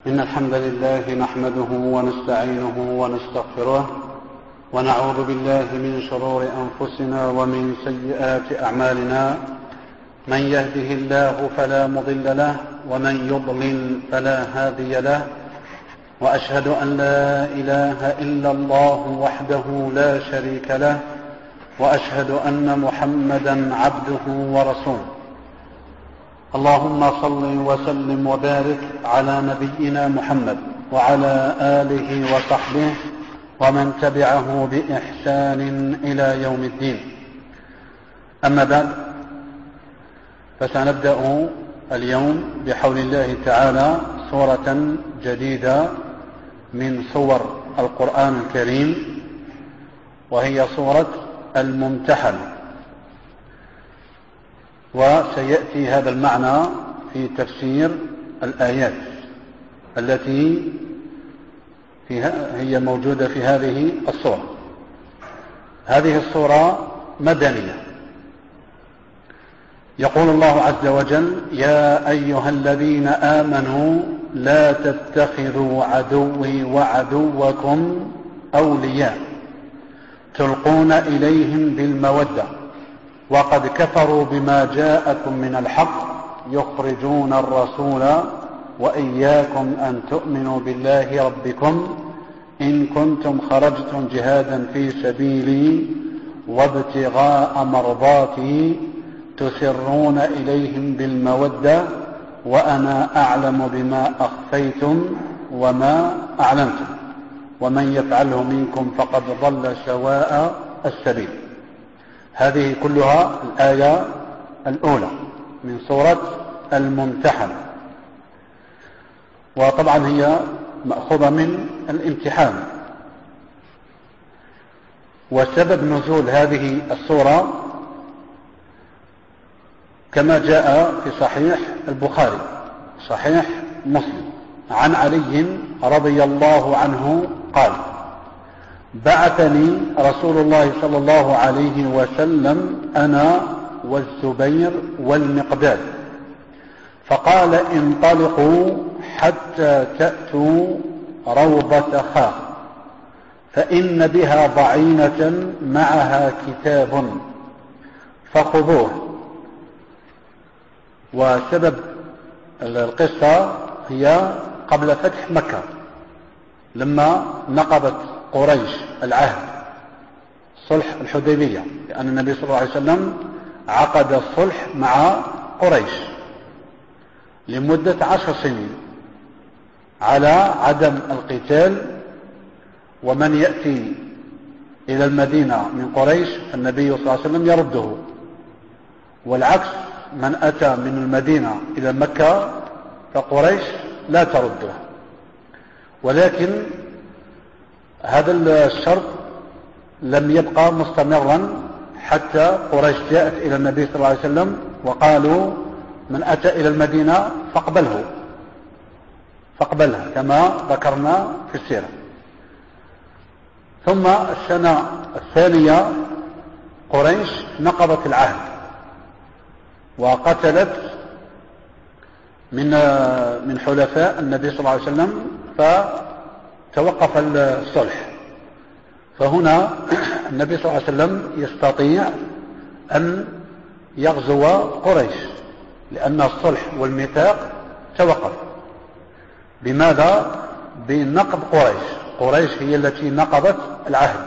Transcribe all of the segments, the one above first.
إن الحمد لله نحمده ونستعينه ونستغفره ونعوذ بالله من شرور أنفسنا ومن سيئات أعمالنا. من يهده الله فلا مضل له ومن يضلل فلا هادي له، وأشهد أن لا إله إلا الله وحده لا شريك له، وأشهد أن محمدا عبده ورسوله. اللهم صل وسلم وبارك على نبينا محمد وعلى آله وصحبه ومن تبعه بإحسان إلى يوم الدين. أما بعد، فسنبدأ اليوم بحول الله تعالى سورة جديدة من سور القرآن الكريم، وهي سورة الممتحن. وسيأتي هذا المعنى في تفسير الآيات التي هي موجودة في هذه السورة. هذه السورة مدنية. يقول الله عز وجل: يا أيها الذين آمنوا لا تتخذوا عدوي وعدوكم أولياء تلقون إليهم بالمودة وقد كفروا بما جاءكم من الحق يخرجون الرسول وإياكم أن تؤمنوا بالله ربكم إن كنتم خرجتم جهادا في سبيلي وابتغاء مرضاتي تسرون إليهم بالمودة وأنا أعلم بما أخفيتم وما أعلنتم ومن يفعله منكم فقد ضل سواء السبيل. هذه كلها الآية الأولى من سورة الممتحن، وطبعا هي مأخوذة من الامتحان. وسبب نزول هذه السورة كما جاء في صحيح البخاري صحيح مسلم عن علي رضي الله عنه قال: بعثني رسول الله صلى الله عليه وسلم أنا والزبير والمقداد فقال: انطلقوا حتى تأتوا روضة خاخ فإن بها ضعينة معها كتاب فخذوه. وسبب القصة هي قبل فتح مكة، لما نقضت قريش العهد صلح الحديبية، لأن النبي صلى الله عليه وسلم عقد الصلح مع قريش لمدة 10 سنين على عدم القتال، ومن يأتي إلى المدينة من قريش النبي صلى الله عليه وسلم يرده، والعكس من أتى من المدينة إلى مكة فقريش لا ترده. ولكن هذا الشرط لم يبقى مستمرا حتى قريش جاءت إلى النبي صلى الله عليه وسلم وقالوا: من أتى إلى المدينة فاقبلها كما ذكرنا في السيرة. ثم السنة الثانية قريش نقضت العهد وقتلت من حلفاء النبي صلى الله عليه وسلم، فتوقف الصلح. فهنا النبي صلى الله عليه وسلم يستطيع أن يغزو قريش، لأن الصلح والميثاق توقف. بماذا؟ بنقض قريش هي التي نقضت العهد.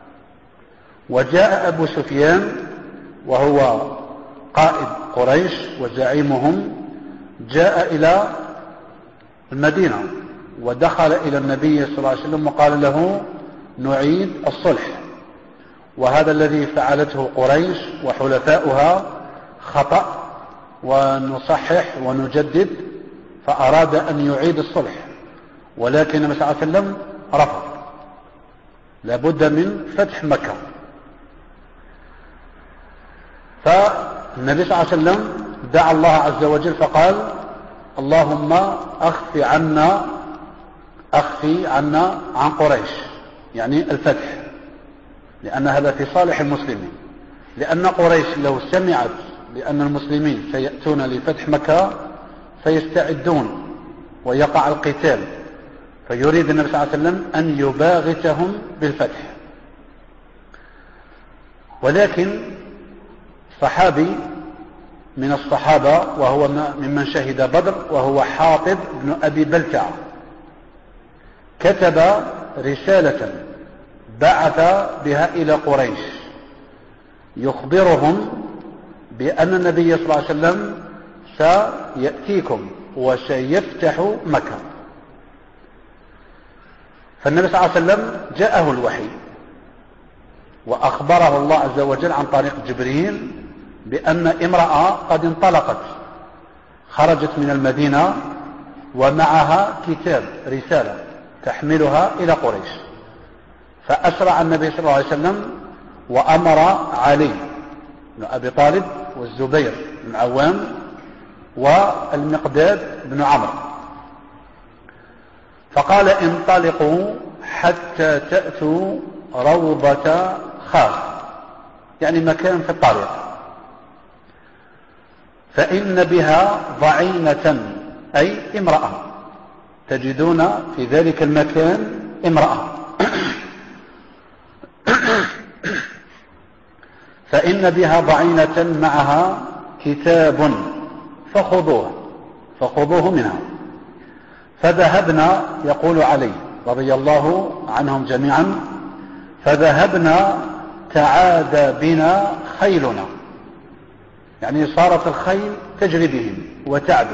وجاء أبو سفيان وهو قائد قريش وزعيمهم، جاء إلى المدينة ودخل إلى النبي صلى الله عليه وسلم وقال له: نعيد الصلح، وهذا الذي فعلته قريش وحلفاؤها خطأ، ونصحح ونجدد. فأراد أن يعيد الصلح، ولكن النبي صلى الله عليه وسلم رفض، لابد من فتح مكة. فالنبي صلى الله عليه وسلم دعا الله عز وجل فقال: اللهم أخفي عنا عن قريش، يعني الفتح، لأن هذا في صالح المسلمين. لأن قريش لو سمعت بأن المسلمين سيأتون لفتح مكة سيستعدون ويقع القتال، فيريد النبي صلى الله عليه وسلم أن يباغتهم بالفتح. ولكن صحابي من الصحابة وهو ممن شهد بدر وهو حاطب بن أبي بلتعة كتب رسالة بعث بها إلى قريش يخبرهم بأن النبي صلى الله عليه وسلم سيأتيكم وسيفتح مكة. فالنبي صلى الله عليه وسلم جاءه الوحي وأخبره الله عز وجل عن طريق جبريل بأن امرأة قد انطلقت خرجت من المدينة ومعها كتاب رسالة تحملها إلى قريش. فأسرع النبي صلى الله عليه وسلم وأمر علي بن أبي طالب والزبير بن عوام والمقداد بن عمرو، فقال انطلقوا حتى تأتوا روضة خاص، يعني مكان في الطريق، فإن بها ضعينة أي امرأة، تجدون في ذلك المكان امرأة فإن بها ضعينة معها كتاب فخذوه منها. فذهبنا، يقول علي رضي الله عنهم جميعا، فذهبنا تعادى بنا خيلنا، يعني صارت الخيل تجري بهم وتعدو،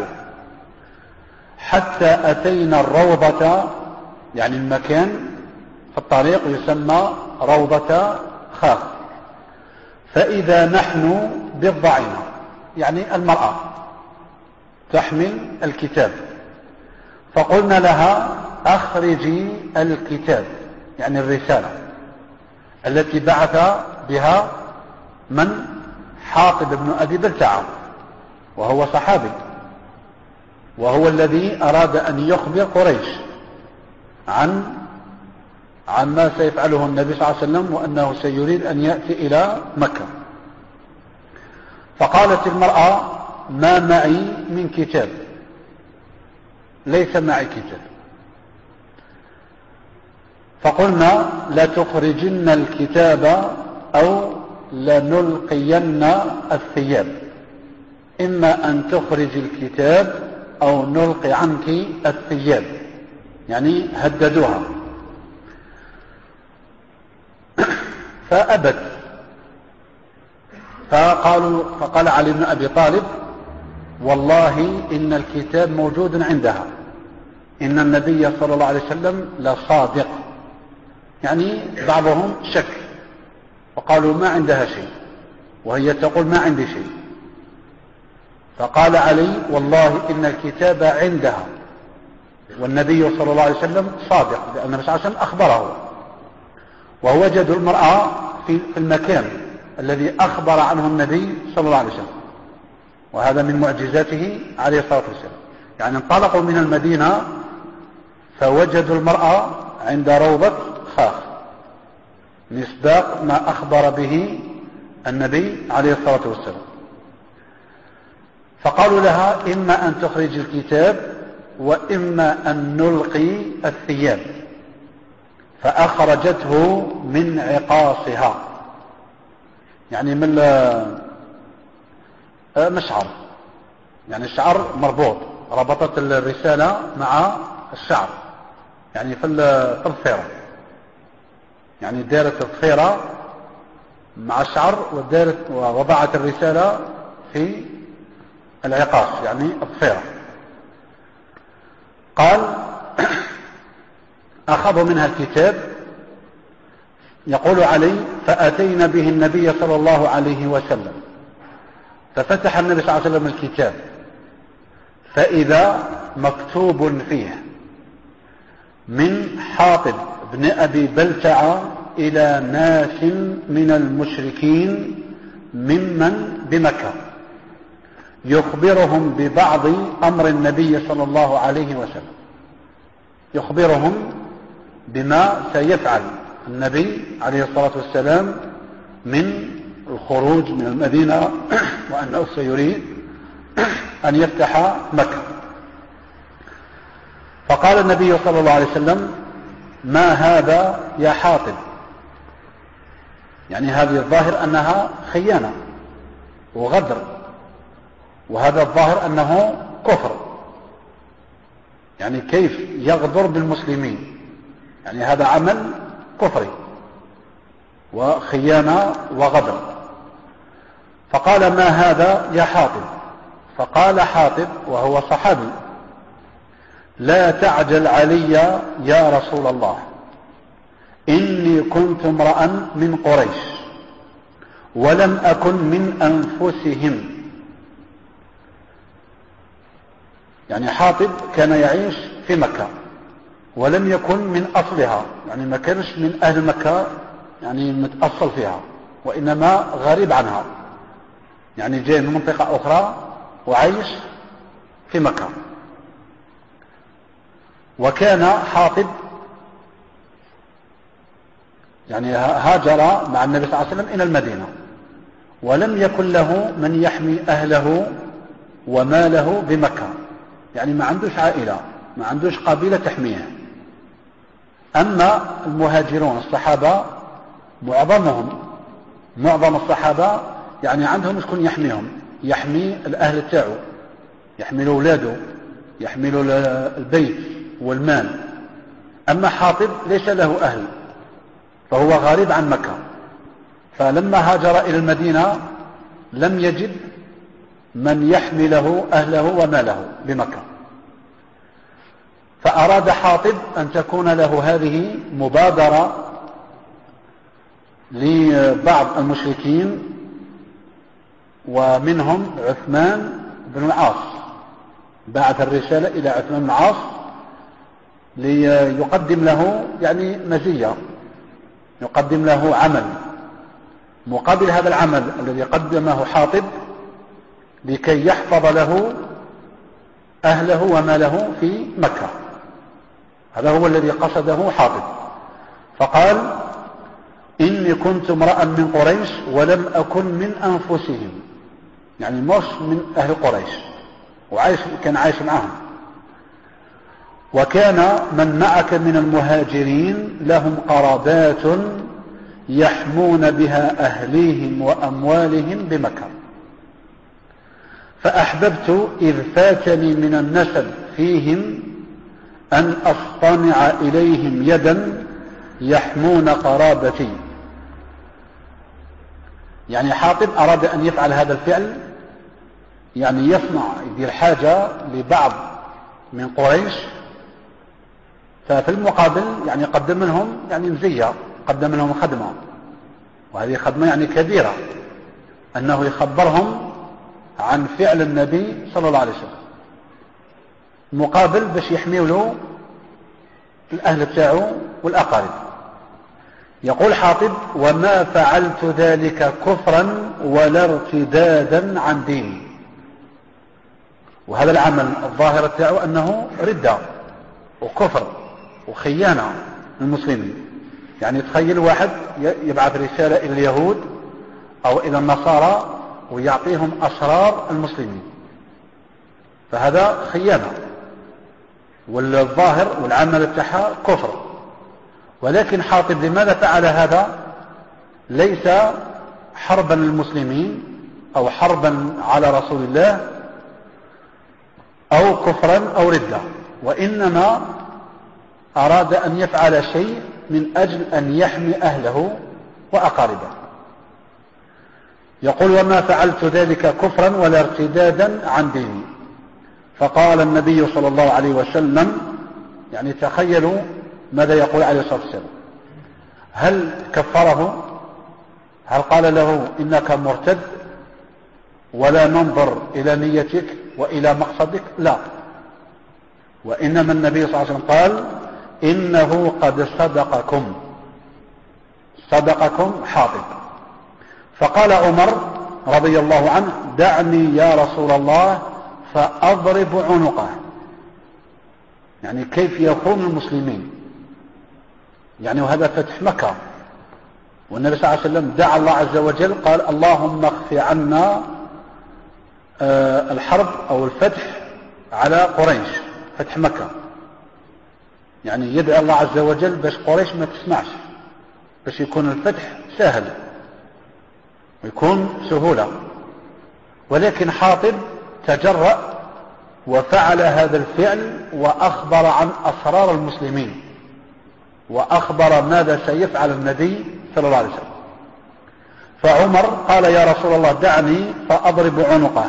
حتى أتينا الروضة، يعني المكان في الطريق يسمى روضة خاخ، فإذا نحن بالضعينة، يعني المرأة تحمل الكتاب، فقلنا لها أخرجي الكتاب، يعني الرسالة التي بعث بها من؟ حاطب بن أبي بلتعة، وهو صحابي، وهو الذي أراد أن يخبر قريش عن ما سيفعله النبي صلى الله عليه وسلم، وأنه سيريد أن يأتي إلى مكة. فقالت المرأة ما معي من كتاب، ليس معي كتاب. فقلنا لتخرجن الكتاب أو لنلقين الثياب، إما أن تخرج الكتاب أو نلقي عنك الثياب، يعني هددوها. فأبت، فقال علي بن أبي طالب والله إن الكتاب موجود عندها، إن النبي صلى الله عليه وسلم لصادق، يعني بعضهم شك وقالوا ما عندها شيء، وهي تقول ما عندي شيء. فقال علي والله إن الكتاب عندها، والنبي صلى الله عليه وسلم صادق، لأن النبي صلى الله عليه وسلم أخبره، ووجدوا المرأة في المكان الذي أخبر عنه النبي صلى الله عليه وسلم، وهذا من معجزاته عليه الصلاة والسلام. يعني انطلقوا من المدينة فوجدوا المرأة عند روضة خاخ، مصداق ما أخبر به النبي عليه الصلاة والسلام. فقالوا لها إما أن تخرج الكتاب وإما أن نلقي الثياب، فأخرجته من عقاصها، يعني من مشعر، يعني الشعر مربوط، ربطت الرسالة مع الشعر، يعني في الضفيرة، يعني دارت الضفيرة مع الشعر ووضعت الرسالة في العقاص، يعني الضفيرة. قال أخذوا منها الكتاب، يقول علي فأتينا به النبي صلى الله عليه وسلم، ففتح النبي صلى الله عليه وسلم الكتاب، فإذا مكتوب فيه من حاطب بن أبي بلتعة إلى ناس من المشركين ممن بمكة، يخبرهم ببعض أمر النبي صلى الله عليه وسلم، يخبرهم بما سيفعل النبي عليه الصلاة والسلام من الخروج من المدينة، وأنه سيريد أن يفتح مكة. فقال النبي صلى الله عليه وسلم: ما هذا يا حاطب؟ يعني هذه الظاهر أنها خيانة وغدر، وهذا الظاهر أنه كفر. يعني كيف يغدر بالمسلمين؟ يعني هذا عمل كفري وخيانة وغدر. فقال: ما هذا يا حاطب؟ فقال حاطب وهو صحابي: لا تعجل علي يا رسول الله، إني كنت امرأ من قريش ولم أكن من أنفسهم. يعني حاطب كان يعيش في مكة ولم يكن من أصلها، يعني ما كانش من أهل مكة يعني متأصل فيها، وإنما غريب عنها، يعني جاي من منطقة أخرى وعيش في مكة. وكان حاطب يعني هاجر مع النبي صلى الله عليه وسلم إلى المدينة، ولم يكن له من يحمي أهله وماله بمكة، يعني ما عندوش عائلة، ما عندوش قبيلة تحميه. أما المهاجرون الصحابة معظم الصحابة يعني عندهم شكون يحميهم، يحمي الأهل تاعو، يحمي أولاده، يحمي البيت والمال. أما حاطب ليس له أهل، فهو غريب عن مكة، فلما هاجر إلى المدينة لم يجد من يحمي له أهله وماله بمكة، فأراد حاطب أن تكون له هذه مبادرة لبعض المشركين، ومنهم عثمان بن العاص. بعث الرسالة إلى عثمان بن العاص ليقدم له يعني مزية، يقدم له عمل مقابل هذا العمل الذي قدمه حاطب، لكي يحفظ له أهله وماله في مكة. هذا هو الذي قصده حاطب. فقال: إني كنت امرأ من قريش ولم أكن من أنفسهم، يعني مش من أهل قريش، كان عايش معهم. وكان من معك من المهاجرين لهم قرابات يحمون بها أهليهم وأموالهم بمكة، فأحببت إذ فاتني من النسب فيهم أن أصطنع إليهم يدا يحمون قرابتي. يعني حاطب أراد أن يفعل هذا الفعل، يعني يصنع، يدير حاجة لبعض من قريش، ففي المقابل يعني قدم لهم يعني مزية، قدم لهم خدمة، وهذه خدمة يعني كبيرة، أنه يخبرهم عن فعل النبي صلى الله عليه وسلم، مقابل باش يحميوا له الأهل بتاعه والأقارب. يقول حاطب: وما فعلت ذلك كفرا ولا ارتدادا عن ديني. وهذا العمل الظاهر بتاعه أنه ردة وكفر وخيانة للمسلمين. يعني تخيل واحد يبعث رسالة إلى اليهود أو إلى النصارى ويعطيهم أسرار المسلمين، فهذا خيانة، والظاهر والعمل بتاعها كفر. ولكن حاطب لماذا فعل هذا؟ ليس حربا للمسلمين أو حربا على رسول الله أو كفرا أو ردة، وإنما أراد أن يفعل شيء من أجل أن يحمي أهله وأقاربه. يقول: وما فعلت ذلك كفرا ولا ارتدادا عن ديني. فقال النبي صلى الله عليه وسلم، يعني تخيلوا ماذا يقول عليه الصلاة والسلام، هل كفره؟ هل قال له إنك مرتد ولا ننظر إلى نيتك وإلى مقصدك؟ لا، وإنما النبي صلى الله عليه وسلم قال: إنه قد صدقكم حاطب. فقال عمر رضي الله عنه: دعني يا رسول الله فأضرب عنقه. يعني كيف يخون المسلمين، يعني وهذا فتح مكة، والنبي صلى الله عليه وسلم دعا الله عز وجل، قال: اللهم اخف عنا الحرب أو الفتح على قريش، فتح مكة. يعني يدعي الله عز وجل باش قريش ما تسمعش، باش يكون الفتح سهل ويكون سهولة. ولكن حاطب تجرأ وفعل هذا الفعل وأخبر عن أسرار المسلمين، وأخبر ماذا سيفعل النبي صلى الله عليه وسلم. فعمر قال يا رسول الله دعني فأضرب عنقه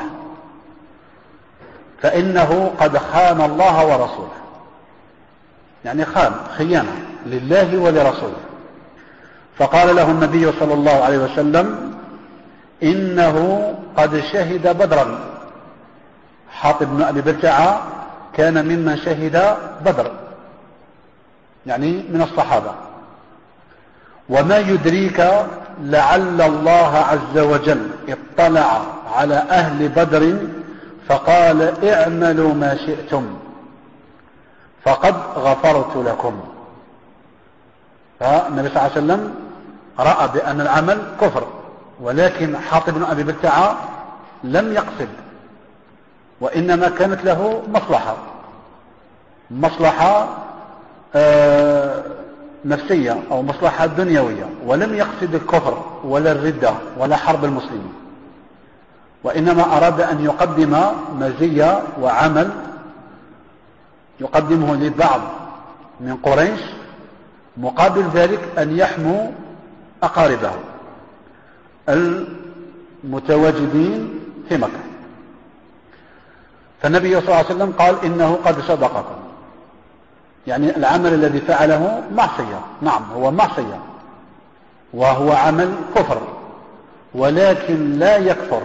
فإنه قد خان الله ورسوله، يعني خيانة لله ولرسوله. فقال له النبي صلى الله عليه وسلم إنه قد شهد بدرا. حاطب بن أبي بلتعة كان ممن شهد بدر، يعني من الصحابة. وما يدريك لعل الله عز وجل اطلع على أهل بدر فقال اعملوا ما شئتم فقد غفرت لكم. فالنبي صلى الله عليه وسلم رأى بأن العمل كفر، ولكن حاطب بن أبي بلتعة لم يقصد، وإنما كانت له مصلحة نفسية أو مصلحة دنيوية، ولم يقصد الكفر ولا الردة ولا حرب المسلمين، وإنما أراد أن يقدم مزية وعمل يقدمه لبعض من قريش مقابل ذلك أن يحموا أقاربه المتواجدين في مكة. فالنبي صلى الله عليه وسلم قال إنه قد صدقكم، يعني العمل الذي فعله معصية، نعم هو معصية وهو عمل كفر، ولكن لا يكفر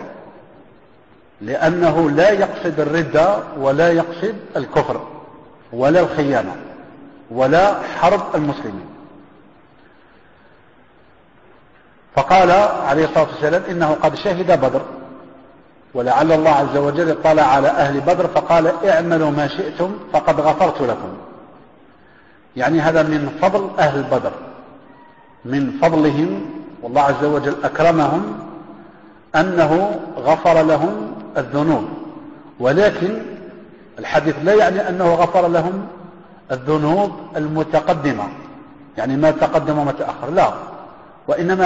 لأنه لا يقصد الردة ولا يقصد الكفر ولا الخيانة ولا حرب المسلمين. فقال عليه الصلاة والسلام إنه قد شهد بدر ولعل الله عز وجل اطلع على أهل بدر فقال اعملوا ما شئتم فقد غفرت لكم. يعني هذا من فضل أهل بدر، من فضلهم، والله عز وجل أكرمهم أنه غفر لهم الذنوب. ولكن الحديث لا يعني أنه غفر لهم الذنوب المتقدمة، يعني ما تقدم وما تأخر، لا، وإنما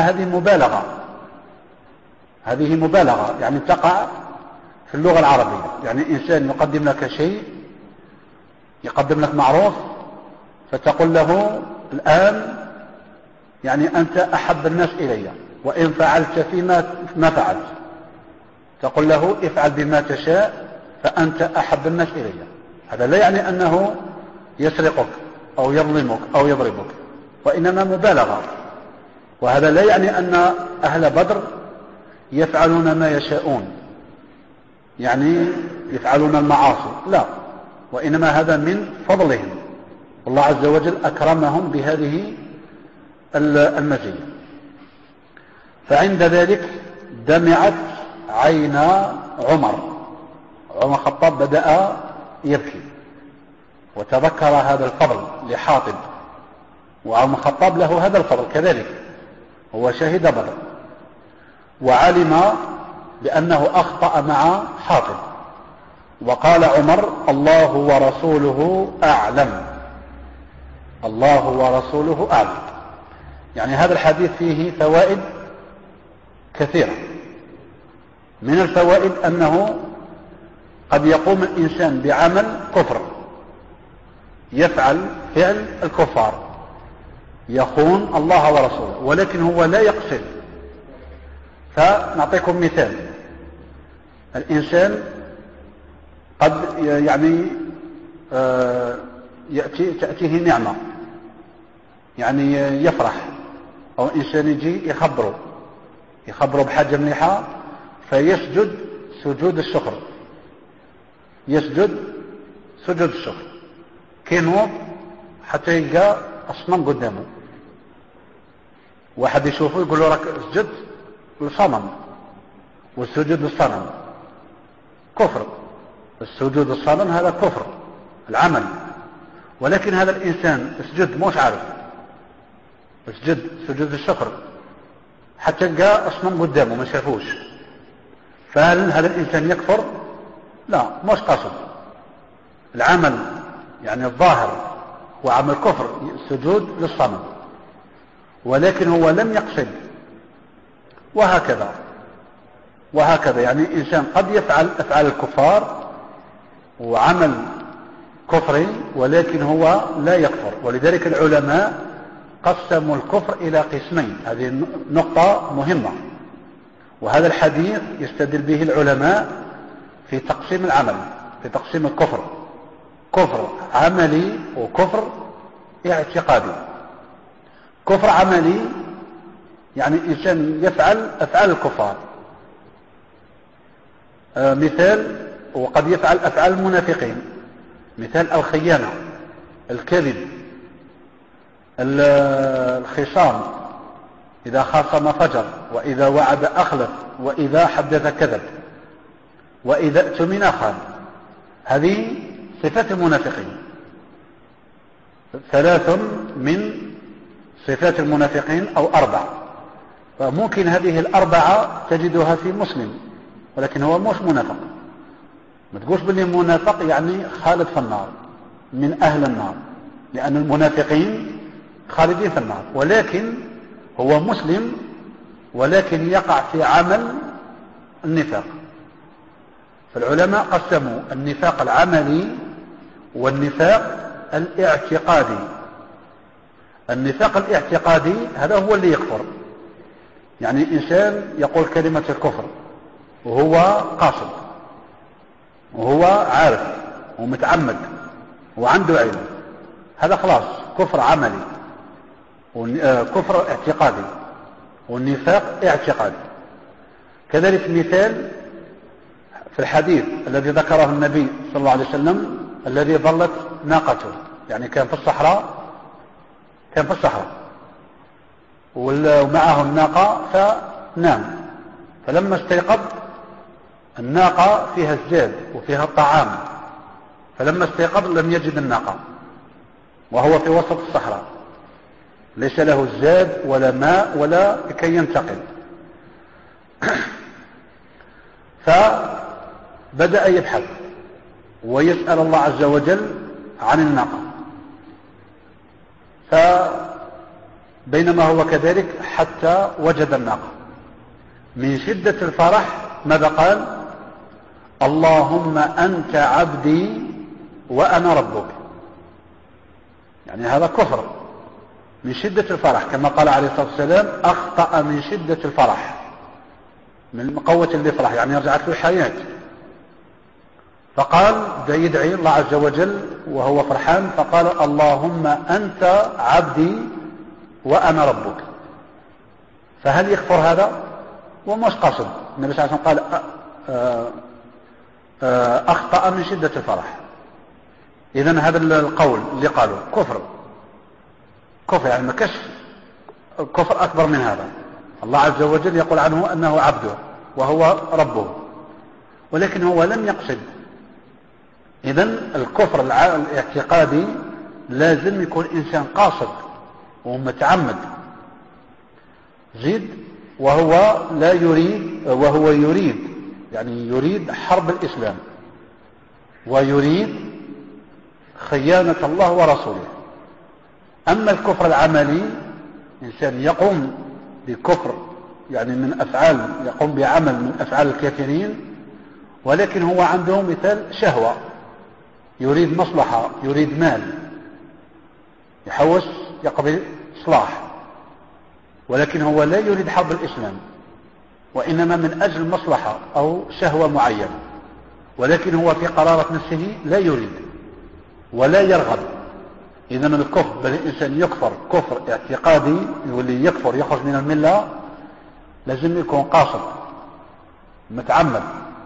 هذه مبالغة يعني تقع في اللغة العربية. يعني إنسان يقدم لك شيء، يقدم لك معروف فتقول له الآن يعني أنت أحب الناس إلي، وإن فعلت فيما ما فعلت تقول له افعل بما تشاء فأنت أحب الناس إلي. هذا لا يعني أنه يسرقك أو يظلمك أو يضربك، وإنما مبالغة. وهذا لا يعني أن أهل بدر يفعلون ما يشاءون، يعني يفعلون المعاصي، لا، وإنما هذا من فضلهم، والله عز وجل أكرمهم بهذه المزية. فعند ذلك دمعت عينا عمر الخطاب، بدأ يبكي وتذكر هذا الفضل لحاطب، وعمر الخطاب له هذا الفضل كذلك، هو شهد بدر وعلم بأنه أخطأ مع حاطب. وقال عمر الله ورسوله أعلم، الله ورسوله أعلم. يعني هذا الحديث فيه فوائد كثيرة. من الفوائد أنه قد يقوم الإنسان بعمل كفر، يفعل فعل الكفار، يخون الله ورسوله، ولكن هو لا يقصد. فنعطيكم مثال، الإنسان قد يعني تأتيه نعمة، يعني يفرح، أو إنسان يجي يخبره بحاجة مليحة فيسجد سجود الشكر، يسجد سجود الشكر، كينوض حتى يلقى أصنام قدامه، واحد يشوفه يقول له راك اسجد للصنم، والسجود للصنم كفر، السجود للصنم هذا كفر العمل. ولكن هذا الإنسان اسجد مش عارف، اسجد سجود الشكر حتى يلقى أصنام قدامه ما شافوش، فهل هذا الإنسان يكفر؟ لا، مش قصد العمل، يعني الظاهر وعمل كفر السجود للصنم، ولكن هو لم يقصد. وهكذا يعني إنسان قد يفعل أفعال الكفار وعمل كفري ولكن هو لا يكفر. ولذلك العلماء قسموا الكفر إلى قسمين. هذه نقطة مهمة، وهذا الحديث يستدل به العلماء في تقسيم العمل، في تقسيم الكفر: كفر عملي وكفر اعتقادي. كفر عملي يعني إنسان يفعل أفعال الكفار، مثال، وقد يفعل أفعال المنافقين، مثال الخيانة، الكذب، الخصام، إذا خاصم فجر، وإذا وعد أخلف، وإذا حدث كذب، وإذا اؤتمن خان. هذه صفات المنافقين، 3 من صفات المنافقين أو 4. فممكن هذه 4 تجدها في مسلم ولكن هو مش منافق. ما تقولش باللي منافق يعني خالد في النار، من أهل النار، لأن المنافقين خالدين في النار، ولكن هو مسلم ولكن يقع في عمل النفاق. فالعلماء قسموا النفاق العملي والنفاق الاعتقادي. النفاق الاعتقادي هذا هو اللي يكفر، يعني إنسان يقول كلمة الكفر وهو قاصد وهو عارف ومتعمد وعنده علم، هذا خلاص كفر عملي، كفر اعتقادي، والنفاق اعتقادي. كذلك مثال في الحديث الذي ذكره النبي صلى الله عليه وسلم الذي ضلت ناقته، يعني كان في الصحراء ومعه الناقة فنام، فلما استيقظ الناقة فيها الزاد وفيها الطعام، فلما استيقظ لم يجد الناقة وهو في وسط الصحراء، ليس له الزاد ولا ماء ولا لكي ينتقل. فبدأ يبحث ويسأل الله عز وجل عن الناقة. فبينما هو كذلك حتى وجد الناقة، من شدة الفرح ماذا قال؟ اللهم أنت عبدي وأنا ربك. يعني هذا كفر من شدة الفرح، كما قال عليه الصلاة والسلام أخطأ من شدة الفرح، من قوة الفرح يعني رجعت له الحياة. فقال ده يدعي الله عز وجل وهو فرحان، فقال اللهم أنت عبدي وأنا ربك. فهل يكفر هذا؟ ومش قصد. النبي صلى الله عليه وسلم قال أخطأ من شدة الفرح. إذن هذا القول اللي قالوا كفر، يعني ما كش كفر أكبر من هذا. الله عز وجل يقول عنه أنه عبده وهو ربه، ولكن هو لم يقصد. إذن الكفر الاعتقادي لازم يكون إنسان قاصد ومتعمد، زيد، وهو لا يريد، وهو يريد يعني يريد حرب الإسلام ويريد خيانة الله ورسوله. أما الكفر العملي إنسان يقوم بكفر يعني من أفعال، يقوم بعمل من أفعال الكافرين، ولكن هو عنده مثال شهوة، يريد مصلحة، يريد مال، يحوس يقضي إصلاح، ولكن هو لا يريد حرب الإسلام، وإنما من أجل مصلحة أو شهوة معينة، ولكن هو في قرارة نفسه لا يريد ولا يرغب. إذن الكفر بل الإنسان يكفر كفر اعتقادي، واللي يكفر يخرج من الملة لازم يكون قاصد متعمد،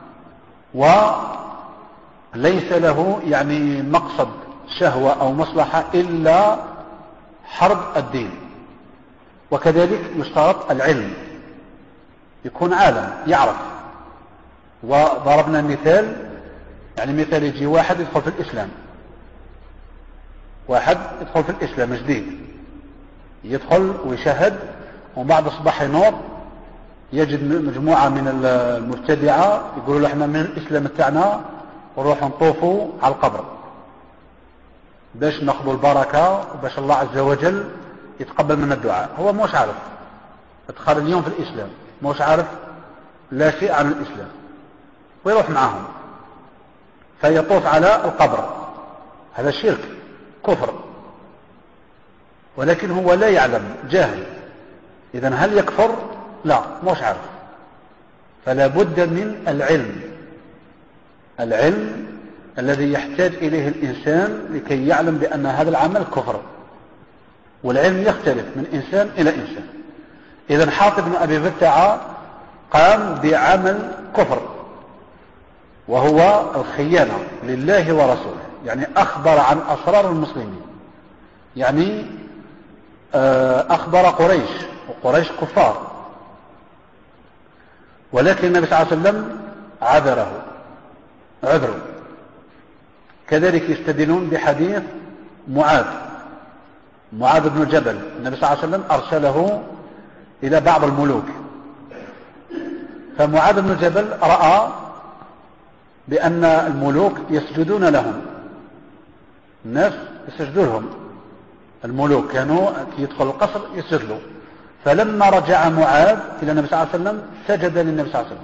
وليس له يعني مقصد شهوة أو مصلحة إلا حرب الدين. وكذلك يشترط العلم، يكون عالم يعرف. وضربنا مثال، يعني مثال يجي واحد يدخل في الإسلام، واحد يدخل في الإسلام جديد، يدخل ويشهد، وبعد صباح نور يجد مجموعة من المبتدعة يقولوا له احنا من الإسلام تاعنا ونروح نطوفوا على القبر. باش ناخذوا البركة وباش الله عز وجل يتقبل من الدعاء. هو مش عارف، ادخل اليوم في الإسلام مش عارف لا شيء عن الإسلام، ويروح معهم فيطوف على القبر. هذا شرك كفر، ولكن هو لا يعلم، جاهل. إذن هل يكفر؟ لا، مش عارف. فلا بد من العلم الذي يحتاج إليه الإنسان لكي يعلم بأن هذا العمل كفر. والعلم يختلف من إنسان إلى إنسان. إذن حاطب بن أبي بلتعة قام بعمل كفر، وهو الخيانة لله ورسوله. يعني أخبر عن أسرار المسلمين، يعني أخبر قريش، وقريش كفار، ولكن النبي صلى الله عليه وسلم عذره. كذلك يستدلون بحديث معاذ بن جبل. النبي صلى الله عليه وسلم أرسله إلى بعض الملوك، فمعاذ بن جبل رأى بأن الملوك يسجدون لهم، الناس يسجدوا لهم، الملوك كانوا يدخل القصر يسجدوا. فلما رجع معاذ إلى النبي صلى الله عليه وسلم سجد للنبي صلى الله عليه وسلم،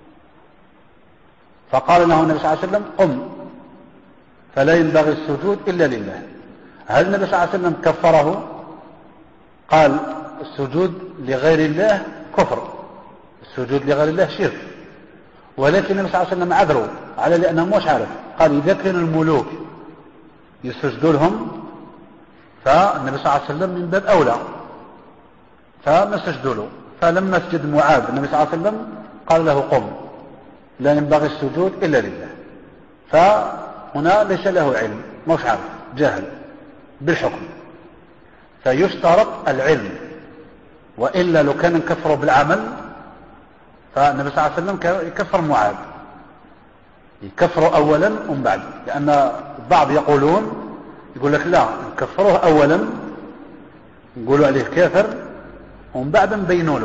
فقال له النبي صلى الله عليه وسلم قم، فلا ينبغي السجود إلا لله. هل النبي صلى الله عليه وسلم كفره؟ قال السجود لغير الله كفر، السجود لغير الله شرك. ولكن النبي صلى الله عليه وسلم عذره على لأنه مش عارف. قال إذا كان الملوك يسجدوا لهم فالنبي صلى الله عليه وسلم من باب أولى، فما سجدوا له. فلما سجد معاذ النبي صلى الله عليه وسلم قال له قم، لا ينبغي السجود إلا لله. فهنا ليس له علم، مش عارف، جاهل بالحكم. فيشترط العلم، وإلا لو كان نكفره بالعمل فالنبي صلى الله عليه وسلم يكفر معاذ، يكفره أولا ومن بعد. لأن البعض يقول لك لا، نكفره أولا نقولوا عليه كافر، ومن بعد نبينوا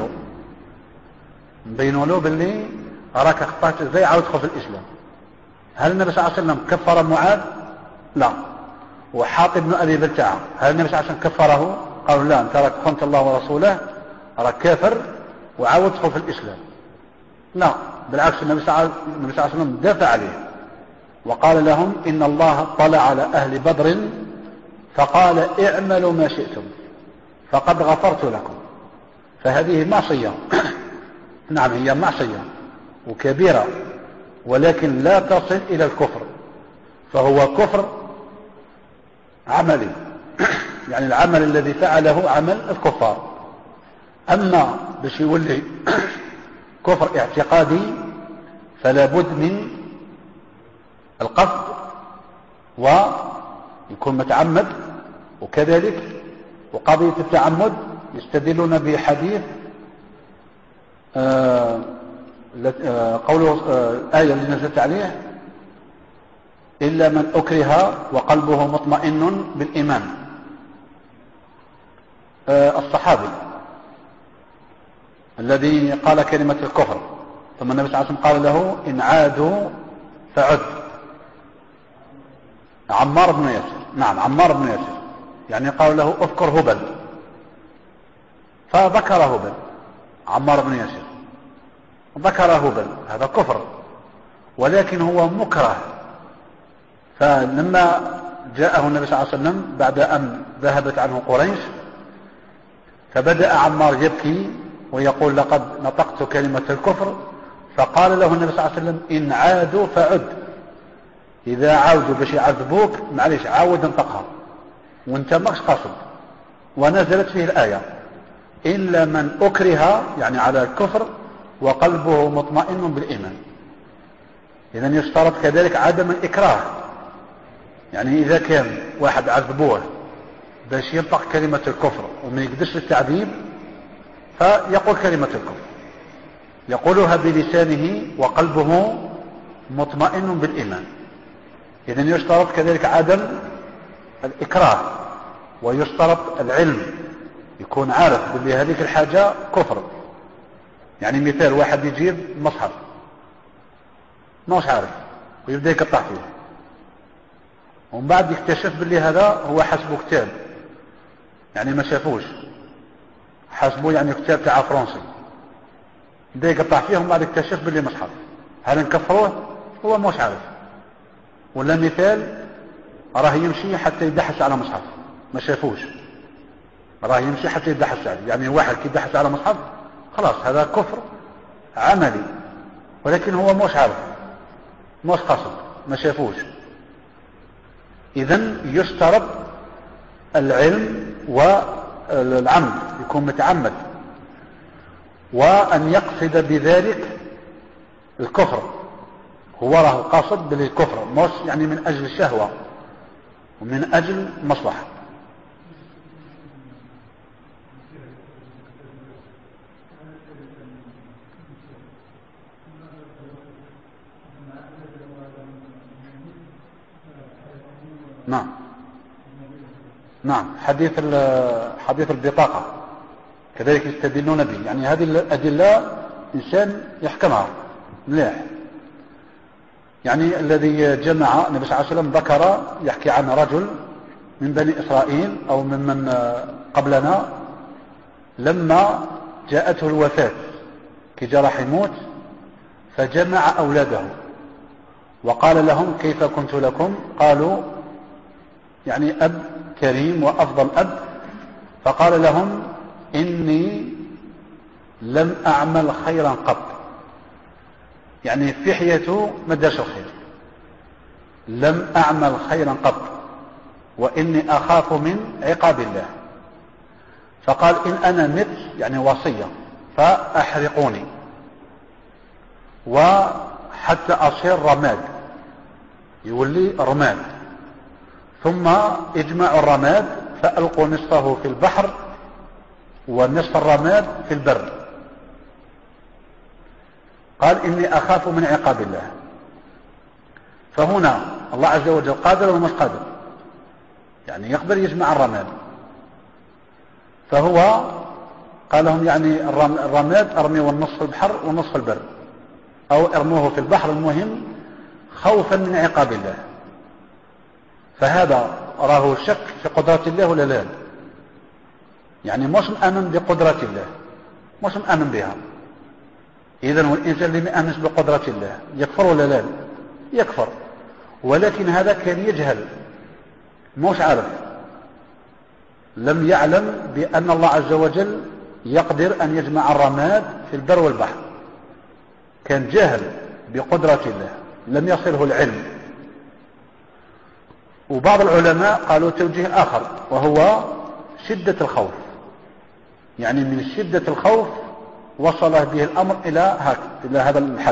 له باللي راك اخطأت ازاي عاود تدخل في الإسلام. هل النبي صلى الله عليه وسلم كفر معاذ؟ لا. وحاطب بن أبي بلتعة هل النبي صلى الله عليه وسلم كفره؟ قالوا لا، انت راك خنت الله ورسوله، راك كافر وعاود تدخل في الإسلام. لا، بالعكس، النبي صلى الله عليه وسلم دافع عليه وقال لهم إن الله طلع على أهل بدر فقال اعملوا ما شئتم فقد غفرت لكم. فهذه معصية نعم، هي معصية وكبيرة، ولكن لا تصل إلى الكفر، فهو كفر عملي يعني العمل الذي فعله عمل الكفار. أما باش يولي كفر اعتقادي فلا بد من القصد ويكون متعمد. وكذلك وقضية التعمد يستدلون بحديث قوله الآية اللي نزلت عليه إلا من أكره وقلبه مطمئن بالإيمان. الصحابي الذي قال كلمة الكفر، ثم النبي صلى الله عليه وسلم قال له إن عادوا فعد. عمار بن ياسر، نعم عمار بن ياسر، يعني قال له اذكر هبل، فذكر هبل. عمار بن ياسر ذكر هبل، هذا كفر، ولكن هو مكره. فلما جاءه النبي صلى الله عليه وسلم بعد أن ذهبت عنه قريش، فبدأ عمار يبكي ويقول لقد نطقت كلمة الكفر. فقال له النبي صلى الله عليه وسلم إن عادوا فعد، إذا عاودوا باش يعذبوك معليش عاود انطقها وانت ماكش قاصد. ونزلت فيه الآية إلا من أكره، يعني على الكفر وقلبه مطمئن بالإيمان. إذن يشترط كذلك عدم الإكراه، يعني إذا كان واحد عذبوه باش ينطق كلمة الكفر وما يقدرش التعذيب فيقول كلمة الكفر، يقولها بلسانه وقلبه مطمئن بالإيمان. إذن يشترط كذلك عدم الإكراه، ويشترط العلم، يكون عارف باللي هذيك الحاجة كفر. يعني مثال واحد يجيب مصحف ماش عارف ويبدأ يقطع فيه، ومن بعد يكتشف باللي هذا هو حسبه كتاب، يعني ما شافوش، حسبه يعني كتاب تاع فرنسي، بدا يقطع فيه ومن بعد يكتشف باللي مصحف. هل نكفروه؟ هو مش عارف. ولا مثال راه يمشي حتى يدحس على مصحف، ما شافوش، راه يمشي حتى يدحس عليه. يعني واحد كي يدحس على مصحف خلاص هذا كفر عملي، ولكن هو مش عارف، مش قصد، ما شافوش. اذن يشترط العلم والعمد، يكون متعمد، وأن يقصد بذلك الكفر، هو راه قاصد بالكفر، مش يعني من أجل الشهوة ومن أجل مصلحة. نعم نعم، حديث البطاقة كذلك يستدلون به. يعني هذه الأدلة إنسان يحكمها مليح. يعني الذي جمع النبي صلى الله عليه وسلم ذكر يحكي عن رجل من بني إسرائيل أو ممن قبلنا لما جاءته الوفاة كي جاء راح يموت فجمع أولاده وقال لهم كيف كنت لكم؟ قالوا يعني أب كريم وأفضل أب. فقال لهم إني لم أعمل خيرا قط، يعني في حياته ما دارش الخير، لم أعمل خيرا قط وإني أخاف من عقاب الله. فقال إن أنا مت يعني وصية فأحرقوني وحتى أصير رماد، يولي رماد، ثم اجمعوا الرماد فألقوا نصفه في البحر ونصف الرماد في البر. قال إني أخاف من عقاب الله. فهنا الله عز وجل قادر ولا مش قادر؟ يعني يقدر يجمع الرماد. فهو قال لهم يعني الرماد ارميه النصف في البحر والنصف في البر، أو ارموه في البحر، المهم خوفا من عقاب الله. فهذا راه شك في قدرة الله ولا لا؟ يعني مش مآمن بقدرة الله، مش مآمن بها. إذن والإنسان اللي ما يآمنش بقدرة الله يكفر ولا لا؟ يكفر. ولكن هذا كان يجهل، مش عارف، لم يعلم بأن الله عز وجل يقدر أن يجمع الرماد في البر والبحر، كان جاهل بقدرة الله، لم يصله العلم. وبعض العلماء قالوا توجيه آخر وهو شدة الخوف، يعني من شدة الخوف وصل به الأمر إلى هذا الحد.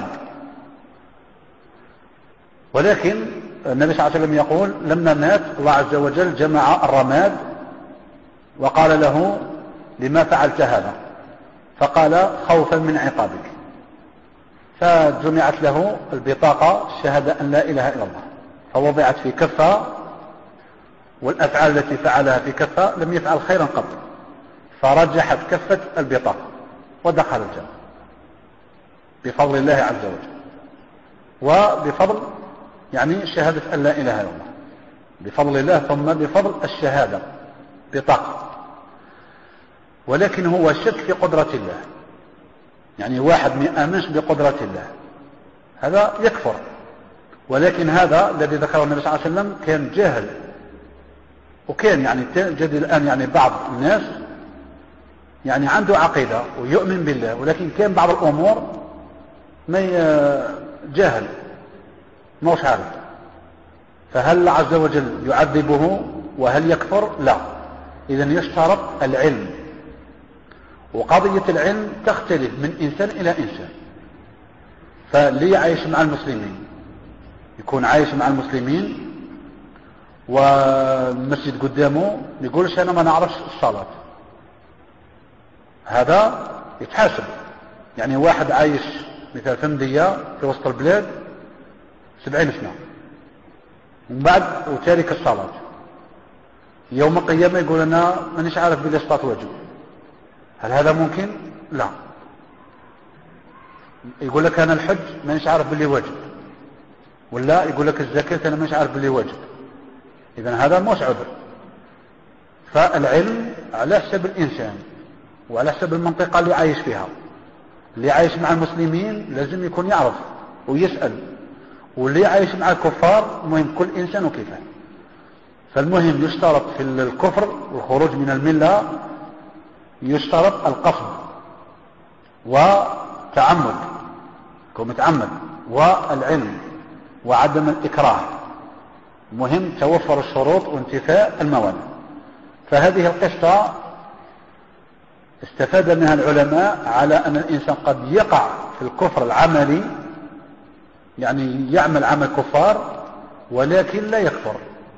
ولكن النبي صلى الله عليه وسلم يقول لما مات الله عز وجل جمع الرماد وقال له لما فعلت هذا؟ فقال خوفا من عقابك. فجمعت له البطاقة الشهادة أن لا إله إلا الله، فوضعت في كفة، والأفعال التي فعلها في كفة لم يفعل خيرا قط، فرجحت كفة البطاقة ودخل الجنة بفضل الله عز وجل، وبفضل يعني شهادة أن لا إله إلا الله، بفضل الله ثم بفضل الشهادة بطاقة. ولكن هو شك في قدرة الله، يعني واحد ما يآمنش بقدرة الله هذا يكفر. ولكن هذا الذي ذكره النبي صلى الله عليه وسلم كان جاهل، وكان يعني تجد الآن يعني بعض الناس يعني عنده عقيدة ويؤمن بالله، ولكن كان بعض الأمور ما جاهل مش عارف. فهل الله عز وجل يعذبه وهل يكفر؟ لا. إذن يشترط العلم، وقضية العلم تختلف من إنسان إلى إنسان. فاللي يعيش مع المسلمين يكون عايش مع المسلمين والمسجد قدامه يقولش أنا ما نعرفش الصلاة، هذا يتحاسب. يعني واحد عايش مثل فندية في وسط البلاد 70 سنة ومن بعد وتارك الصلاة، يوم القيامة يقول أنا مانيش عارف بلي الصلاة واجب. هل هذا ممكن؟ لا. يقول لك أنا الحج مانيش عارف بلي واجب، ولا يقول لك الزكاة أنا مانيش عارف بلي واجب. إذن هذا مش عذر. فالعلم على حسب الإنسان وعلى حسب المنطقة اللي عايش فيها. اللي عايش مع المسلمين لازم يكون يعرف ويسأل، واللي عايش مع الكفار المهم كل إنسان وكيفه. فالمهم يشترط في الكفر والخروج من الملة يشترط القصد وتعمد، يكون متعمد، والعلم وعدم الإكراه. مهم توفر الشروط وانتفاء الموانع. فهذه القصة استفاد منها العلماء على أن الإنسان قد يقع في الكفر العملي، يعني يعمل عمل كفار ولكن لا يكفر،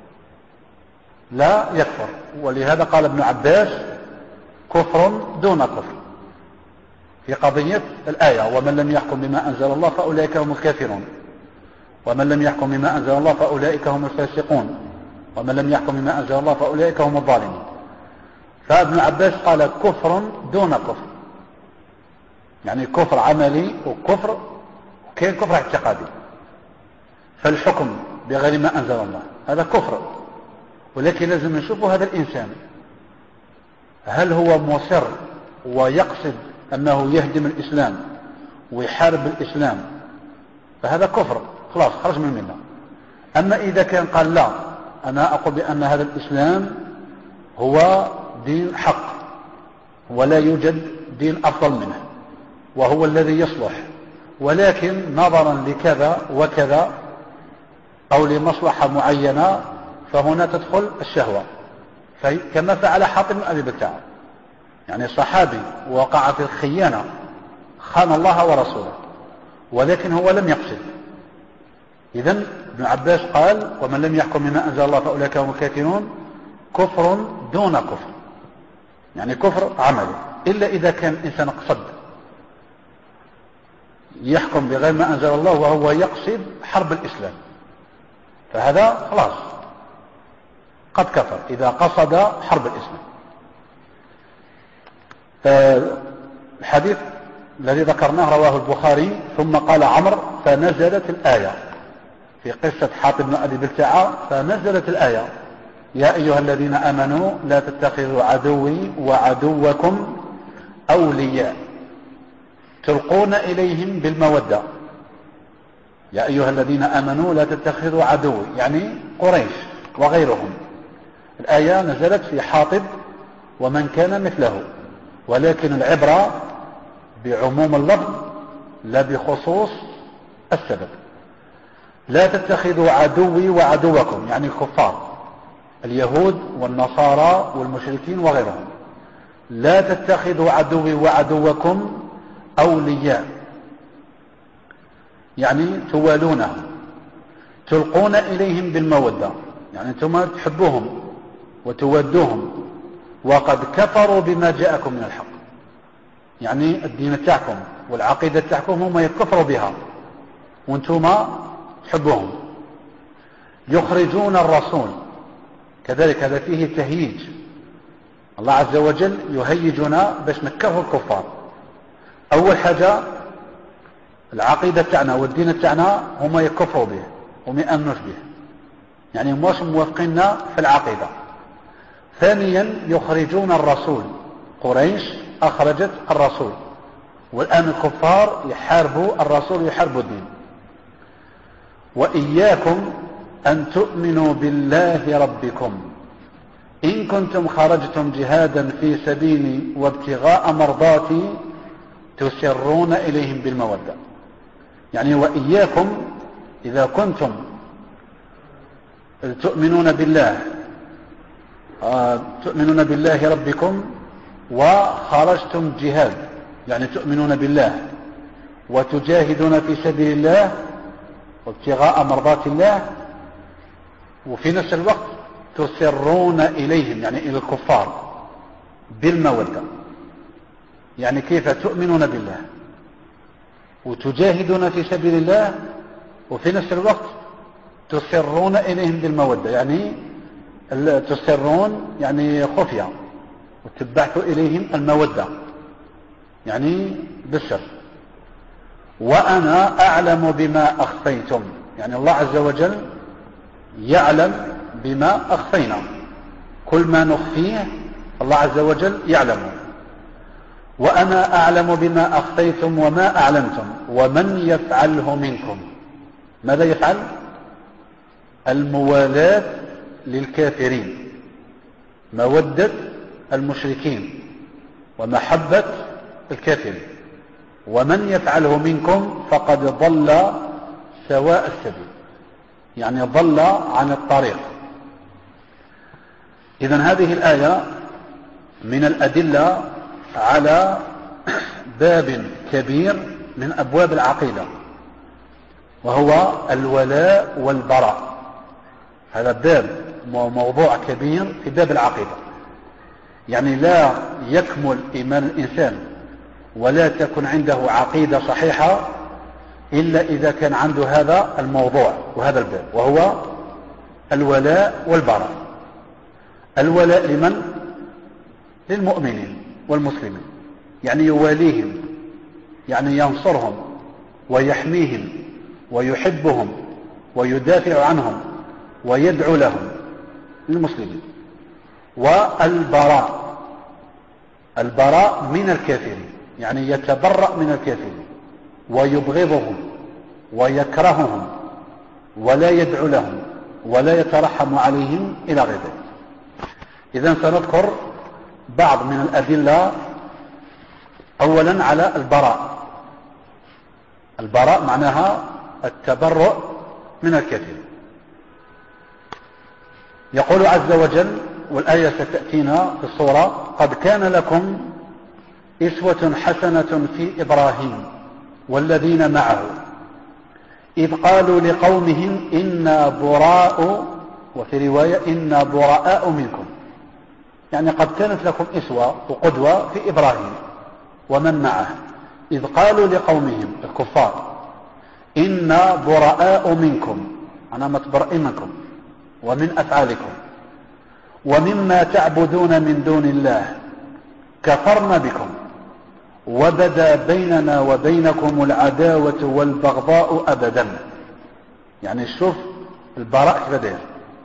لا يكفر. ولهذا قال ابن عباس كفر دون كفر في قضية الآية: ومن لم يحكم بما أنزل الله فأولئك هم الكافرون، ومن لم يحكم بما أنزل الله فأولئك هم الفاسقون، ومن لم يحكم بما أنزل الله فأولئك هم الظالمون. فابن عباس قال كفر دون كفر، يعني كفر عملي وكفر كان كفر اعتقادي. فالحكم بغير ما أنزل الله هذا كفر، ولكن لازم نشوفه هذا الإنسان هل هو مصر ويقصد أنه يهدم الإسلام ويحارب الإسلام، فهذا كفر خلاص خرج من الملة. أما إذا كان قال لا، أنا أقول بأن هذا الإسلام هو دين حق ولا يوجد دين أفضل منه وهو الذي يصلح، ولكن نظرا لكذا وكذا أو لمصلحة معينة فهنا تدخل الشهوة، كما فعل حاطب بن أبي بلتعة، يعني صحابي وقع في الخيانة، خان الله ورسوله ولكن هو لم يقصد. إذن ابن عباس قال ومن لم يحكم بما أنزل الله فأولئك هم الكافرون، كفر دون كفر، يعني كفر عملي. إلا إذا كان الإنسان قصد يحكم بغير ما أنزل الله وهو يقصد حرب الإسلام، فهذا خلاص قد كفر إذا قصد حرب الإسلام. الحديث الذي ذكرناه رواه البخاري. ثم قال عمرو فنزلت الآية في قصة حاطب بن أبي بلتعة، فنزلت الآية: يا أيها الذين آمنوا لا تتخذوا عدوي وعدوكم أولياء تلقون إليهم بالمودة. يا أيها الذين آمنوا لا تتخذوا عدوي، يعني قريش وغيرهم. الآية نزلت في حاطب ومن كان مثله، ولكن العبرة بعموم اللفظ لا بخصوص السبب. لا تتخذوا عدوي وعدوكم، يعني الكفار اليهود والنصارى والمشركين وغيرهم. لا تتخذوا عدوي وعدوكم أولياء، يعني توالونهم، تلقون إليهم بالمودة، يعني أنتم تحبوهم وتودوهم وقد كفروا بما جاءكم من الحق، يعني الدين تاعكم والعقيدة تاعكم هم يكفروا بها وانتم تحبوهم. يخرجون الرسول، كذلك هذا فيه تهييج، الله عز وجل يهيجنا باش نكره الكفار. أول حاجة العقيدة تاعنا والدين تاعنا هم يكفروا به وما يأمنوش به، يعني مش موافقيننا في العقيدة. ثانيا يخرجون الرسول، قريش أخرجت الرسول، والآن الكفار يحاربوا الرسول ويحاربوا الدين. وإياكم أن تؤمنوا بالله ربكم إن كنتم خرجتم جهادا في سبيلي وابتغاء مرضاتي تسرون إليهم بالمودة، يعني وإياكم إذا كنتم تؤمنون بالله ربكم وخرجتم جهاد، يعني تؤمنون بالله وتجاهدون في سبيل الله وابتغاء مرضات الله، وفي نفس الوقت تسرون إليهم يعني إلى الكفار بالمودة. يعني كيف تؤمنون بالله وتجاهدون في سبيل الله وفي نفس الوقت تسرون إليهم بالمودة، يعني تسرون يعني خفية وتبعثوا إليهم المودة يعني بالسر. وأنا أعلم بما أخفيتم، يعني الله عز وجل يعلم بما أخفينا، كل ما نخفيه الله عز وجل يعلمه. وأنا أعلم بما أخفيتم وما أعلنتم ومن يفعله منكم. ماذا يفعل؟ الموالاة للكافرين، مودة المشركين ومحبة الكافرين. ومن يفعله منكم فقد ضل سواء السبيل، يعني ضل عن الطريق. إذن هذه الآية من الأدلة على باب كبير من أبواب العقيدة، وهو الولاء والبراء. هذا باب موضوع كبير في باب العقيدة، يعني لا يكمل إيمان الإنسان ولا تكون عنده عقيدة صحيحة إلا إذا كان عنده هذا الموضوع وهذا الباب، وهو الولاء والبراء. الولاء لمن؟ للمؤمنين والمسلمين، يعني يواليهم، يعني ينصرهم ويحميهم ويحبهم ويدافع عنهم ويدعو لهم، للمسلمين. والبراء، البراء من الكافرين، يعني يتبرأ من الكافرين ويبغضهم ويكرههم ولا يدعو لهم ولا يترحم عليهم إلى غير ذلك. إذن سنذكر بعض من الأدلة. أولا على البراء. البراء معناها التبرؤ من الكافرين. يقول عز وجل، والآية ستأتينا في الصورة: قد كان لكم أسوة حسنة في إبراهيم والذين معه إذ قالوا لقومهم إنا براء، وفي رواية إنا براء منكم. يعني قد كانت لكم أسوة وقدوة في إبراهيم ومن معه إذ قالوا لقومهم الكفار إنا براء منكم، أنا متبرئ منكم ومن أفعالكم ومما تعبدون من دون الله كفرنا بكم وبدا بيننا وبينكم العداوة والبغضاء أبدا. يعني شوف البراء كيف داير.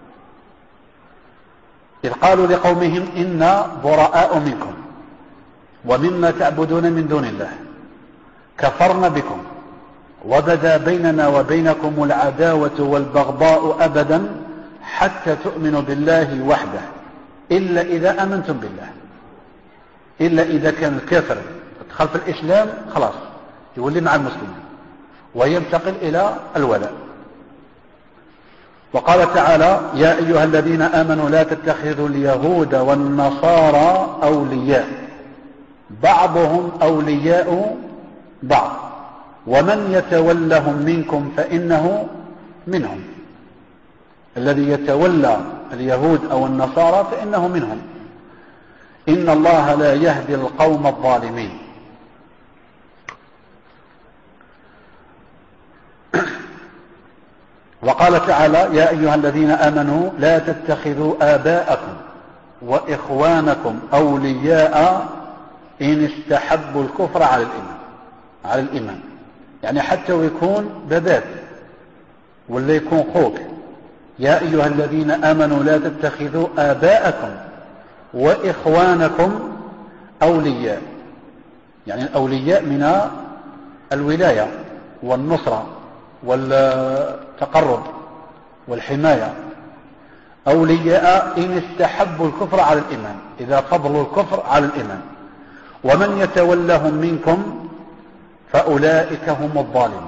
إذ قالوا لقومهم إنا براء منكم ومما تعبدون من دون الله كفرنا بكم وبدا بيننا وبينكم العداوة والبغضاء أبدا حتى تؤمنوا بالله وحده إلا إذا أمنتم بالله. إلا إذا كان الكافر ادخل في الإسلام خلاص يولي مع المسلمين وينتقل إلى الولاء. وقال تعالى: يا أيها الذين آمنوا لا تتخذوا اليهود والنصارى أولياء بعضهم أولياء بعض ومن يتولهم منكم فإنه منهم. الذي يتولى اليهود أو النصارى فإنه منهم. إن الله لا يهدي القوم الظالمين. وقال تعالى: يا أيها الذين آمنوا لا تتخذوا آباءكم وإخوانكم أولياء إن استحبوا الكفر على الإيمان. يعني حتى ويكون بابات ولا يكون خوك. يا أيها الذين آمنوا لا تتخذوا آباءكم وإخوانكم أولياء. يعني الأولياء من الولاية والنصرة والتقرب والحماية. أولياء إن استحبوا الكفر على الإيمان، إذا فضلوا الكفر على الإيمان. ومن يتولهم منكم فأولئك هم الظالمون.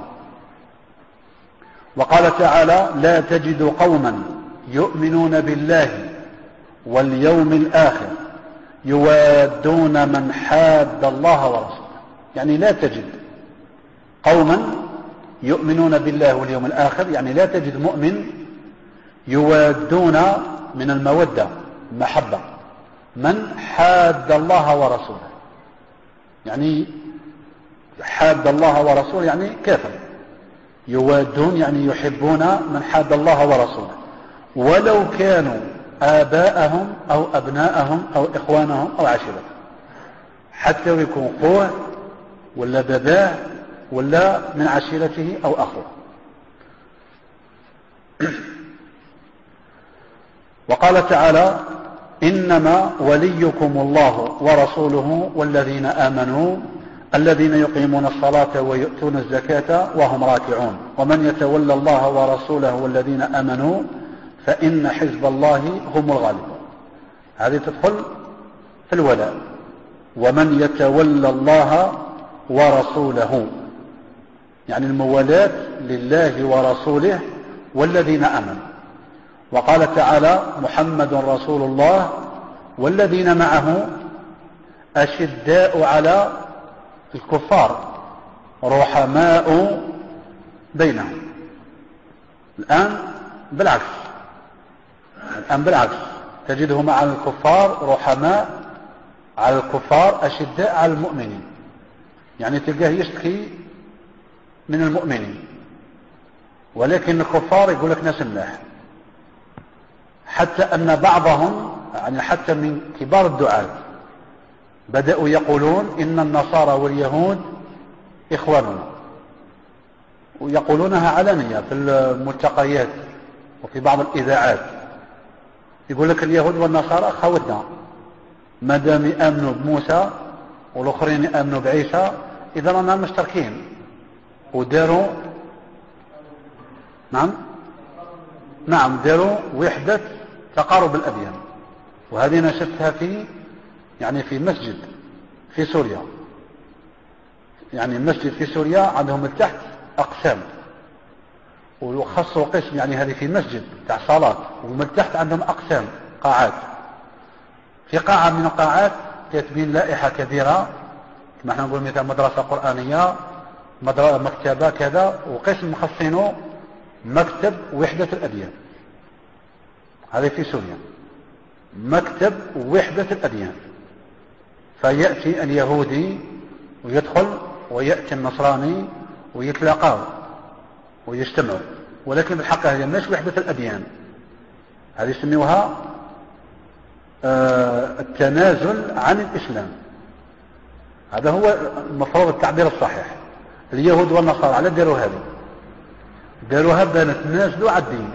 وقال تعالى: لا تجد قوما يؤمنون بالله واليوم الآخر يوادون من حاد الله ورسوله. يعني لا تجد قوما يؤمنون بالله واليوم الآخر، يعني لا تجد مؤمن يوادون من المودة المحبة من حاد الله ورسوله. يعني حاد الله ورسوله يعني كافر. يوادون يعني يحبون من حاد الله ورسوله ولو كانوا آباءهم أو أبناءهم أو إخوانهم أو عشيرتهم، حتى يكون خوه ولا باباه ولا من عشيرته أو أخوه. وقال تعالى إنما وليكم الله ورسوله والذين آمنوا الذين يقيمون الصلاة ويؤتون الزكاة وهم راكعون ومن يتولى الله ورسوله والذين آمنوا فإن حزب الله هم الغالبون. هذه تدخل في الولاء. ومن يتولى الله ورسوله يعني الموالاة لله ورسوله والذين آمنوا. وقال تعالى محمد رسول الله والذين معه أشداء على الكفار رحماء بينهم. الآن بالعكس تجده مع الكفار رحماء على الكفار أشداء على المؤمنين. يعني تلقاه يشتكي من المؤمنين ولكن الكفار يقول لك ناس ملاح. حتى أن بعضهم يعني حتى من كبار الدعاة بدأوا يقولون إن النصارى واليهود إخواننا، ويقولونها علانية في الملتقيات وفي بعض الإذاعات. يقول لك اليهود والنصارى خوتنا، ما دام يأمنوا بموسى والآخرين يأمنوا بعيسى إذا رانا مشتركين وداروا نعم داروا وحدة تقارب الأديان. وهذه أنا شفتها في مسجد في سوريا. يعني مسجد في سوريا عندهم التحت أقسام وخصوا قسم، يعني هذه في مسجد تاع صلاة ومن تحت عندهم أقسام قاعات. في قاعة من القاعات كاتبين لائحة كبيرة كما احنا نقول مثل مدرسة قرآنية مكتبة كذا، وقسم مخصينه مكتب وحدة الأديان. هذه في سوريا مكتب وحدة الأديان. فيأتي اليهودي ويدخل ويأتي النصراني ويتلاقوا ويجتمعوا، ولكن بالحق هذه مش وحدة الأديان، هذه يسميوها التنازل عن الإسلام. هذا هو المفروض التعبير الصحيح. اليهود والنصارى على داروا هذه داروها بان تنازلوا على الدين،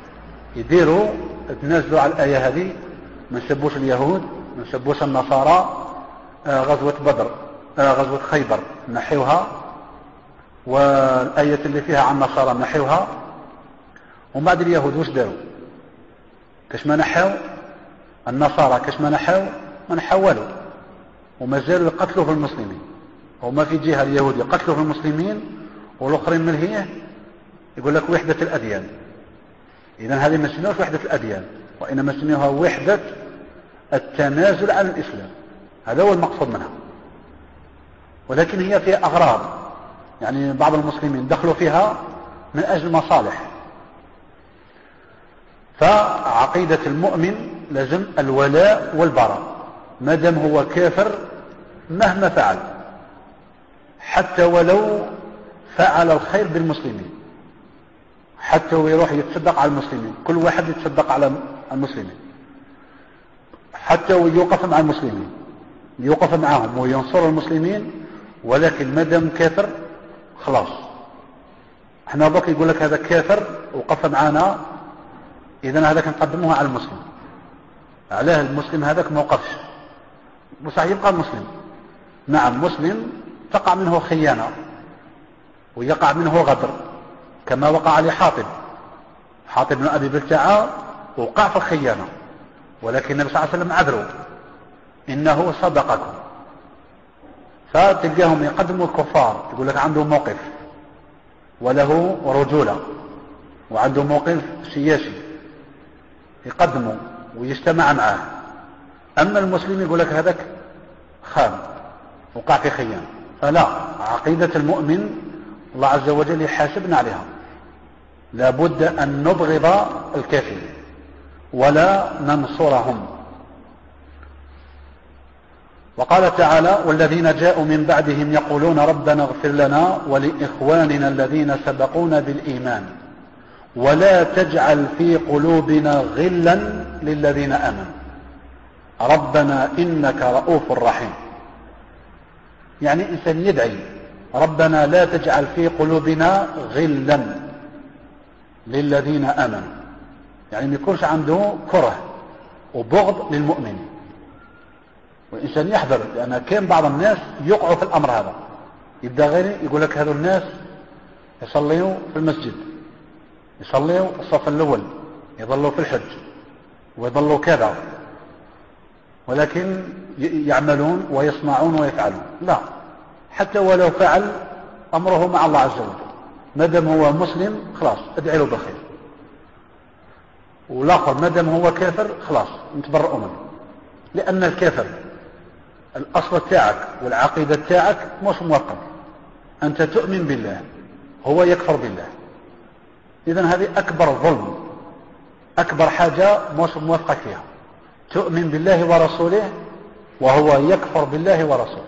تنازلوا على الآية هذه، ما نسبوش اليهود ما نسبوش النصارى. غزوة بدر غزوة خيبر نحيوها، والآية اللي فيها عن النصارى نحيوها. ومن بعد اليهود وش داروا؟ كاش ما نحاو النصارى كاش ما نحاو ما نحولوا وما زالوا يقتلوا في المسلمين. وما في جهة اليهود يقتلوا في المسلمين والآخرين من هي يقول لك وحدة الأديان. إذن هذه ما سميوهاش وحدة الأديان، وإنما سميوها وحدة التنازل عن الإسلام. هذا هو المقصود منها. ولكن هي فيها أغراض، يعني بعض المسلمين دخلوا فيها من أجل مصالح. فعقيدة المؤمن لازم الولاء والبراء، ما دام هو كافر مهما فعل، حتى ولو فعل الخير بالمسلمين، حتى ويروح يتصدق على المسلمين، كل واحد يتصدق على المسلمين، حتى ويوقف مع المسلمين يوقف معهم وينصر المسلمين، ولكن ما دام كافر خلاص. احنا بك يقول لك هذا كافر وقف معنا، اذا هذا نقدموه على المسلم. علاه المسلم هذاك ما وقفش وصح يبقى المسلم. نعم مسلم تقع منه خيانة ويقع منه غدر، كما وقع لحاطب بن أبي بلتعة وقع في الخيانة، ولكن النبي صلى الله عليه وسلم عذره إنه صدقكم. فتلقاهم يقدموا الكفار، يقول لك عنده موقف وله رجولة وعنده موقف سياسي يقدمه ويجتمع معه. أما المسلم يقول لك هذاك خان وقع في خيانة. فلا، عقيدة المؤمن الله عز وجل يحاسبنا عليها. لابد أن نبغض الكافرين ولا ننصرهم. وقال تعالى والذين جاءوا من بعدهم يقولون ربنا اغفر لنا ولإخواننا الذين سبقونا بالإيمان ولا تجعل في قلوبنا غلا للذين آمنوا ربنا إنك رؤوف رحيم. يعني إنسان يدعي ربنا لا تجعل في قلوبنا غلا للذين آمنوا، يعني ما يكونش عنده كره وبغض للمؤمن. والإنسان يحذر، لأن كان بعض الناس يقعوا في الأمر هذا، يبدأ غيري يقول لك هذو الناس يصليوا في المسجد، يصليوا الصف الأول، يظلوا في الحج ويظلوا كذا، ولكن يعملون ويصنعون ويفعلون. لا، حتى ولو فعل أمره مع الله عز وجل، ما دام هو مسلم خلاص ادعي له بالخير، والآخر ما دام هو كافر خلاص نتبرأ منه. لأن الكافر الأصل تاعك والعقيدة تاعك مش موقف، أنت تؤمن بالله هو يكفر بالله، إذن هذه أكبر ظلم، أكبر حاجة مش موافقك فيها، تؤمن بالله ورسوله وهو يكفر بالله ورسوله.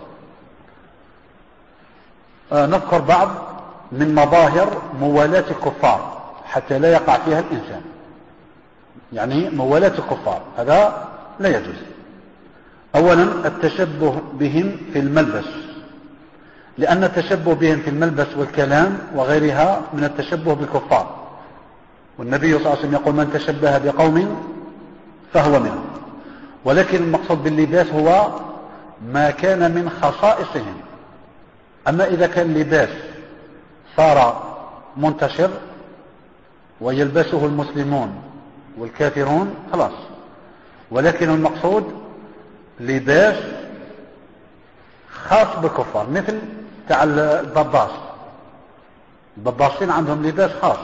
نذكر بعض من مظاهر موالاة الكفار حتى لا يقع فيها الإنسان. يعني موالاة الكفار هذا لا يجوز. أولا التشبه بهم في الملبس، لأن التشبه بهم في الملبس والكلام وغيرها من التشبه بالكفار، والنبي صلى الله عليه وسلم يقول من تشبه بقوم فهو منهم. ولكن المقصود باللباس هو ما كان من خصائصهم. أما إذا كان لباس صار منتشر ويلبسه المسلمون والكافرون خلاص، ولكن المقصود لباس خاص بالكفار، مثل تاع البباص، البباصين عندهم لباس خاص،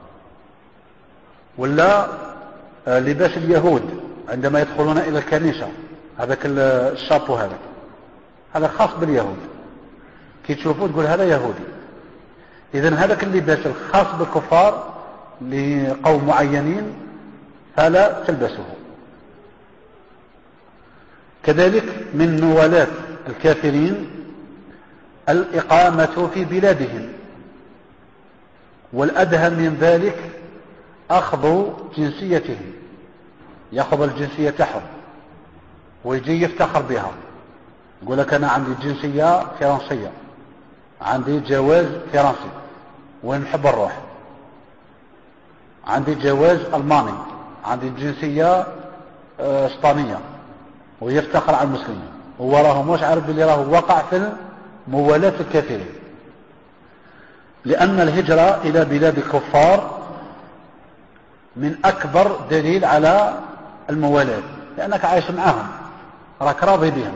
ولا لباس اليهود عندما يدخلون إلى الكنيسة، هذاك الشابو هذا خاص باليهود، كي تشوفوه تقول هذا يهودي. إذن هذاك اللباس الخاص بالكفار لقوم معينين فلا تلبسه. كذلك من موالاة الكافرين الإقامة في بلادهم، والأدهى من ذلك أخذ جنسيتهم، يأخذ الجنسية تاعهم ويجي يفتخر بها، يقول لك أنا عندي جنسية فرنسية، عندي جواز فرنسي وين نحب نروح، عندي جواز ألماني، عندي جنسية اسبانية، ويفتخر على المسلمين، هو راه مش عارف اللي راه وقع في موالاة الكافرين. لأن الهجرة إلى بلاد الكفار من أكبر دليل على الموالاة، لأنك عايش معهم، راك راضي بهم.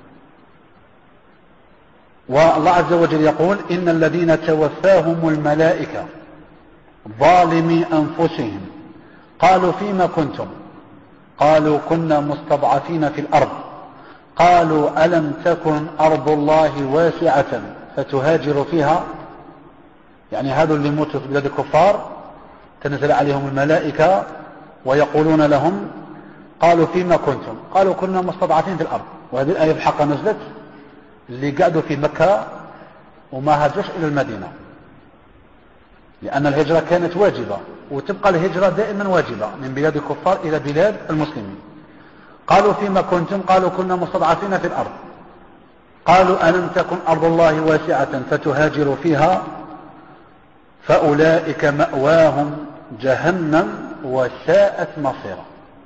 والله عز وجل يقول إن الذين توفاهم الملائكة ظالمي أنفسهم قالوا فيما كنتم، قالوا كنا مستضعفين في الأرض، قالوا ألم تكن أرض الله واسعة فتهاجروا فيها. يعني هذا اللي يموتوا في بلاد الكفار تنزل عليهم الملائكة ويقولون لهم قالوا فيما كنتم، قالوا كنا مستضعفين في الأرض. وهذه الآية بحق نزلت اللي قعدوا في مكة وما هاجرش إلى المدينة، لأن الهجرة كانت واجبة، وتبقى الهجرة دائما واجبة من بلاد الكفار إلى بلاد المسلمين. قالوا فيما كنتم، قالوا كنا مستضعفين في الأرض، قالوا ألم تكن أرض الله واسعة فتهاجروا فيها فأولئك مأواهم جهنم وساءت مصيرا،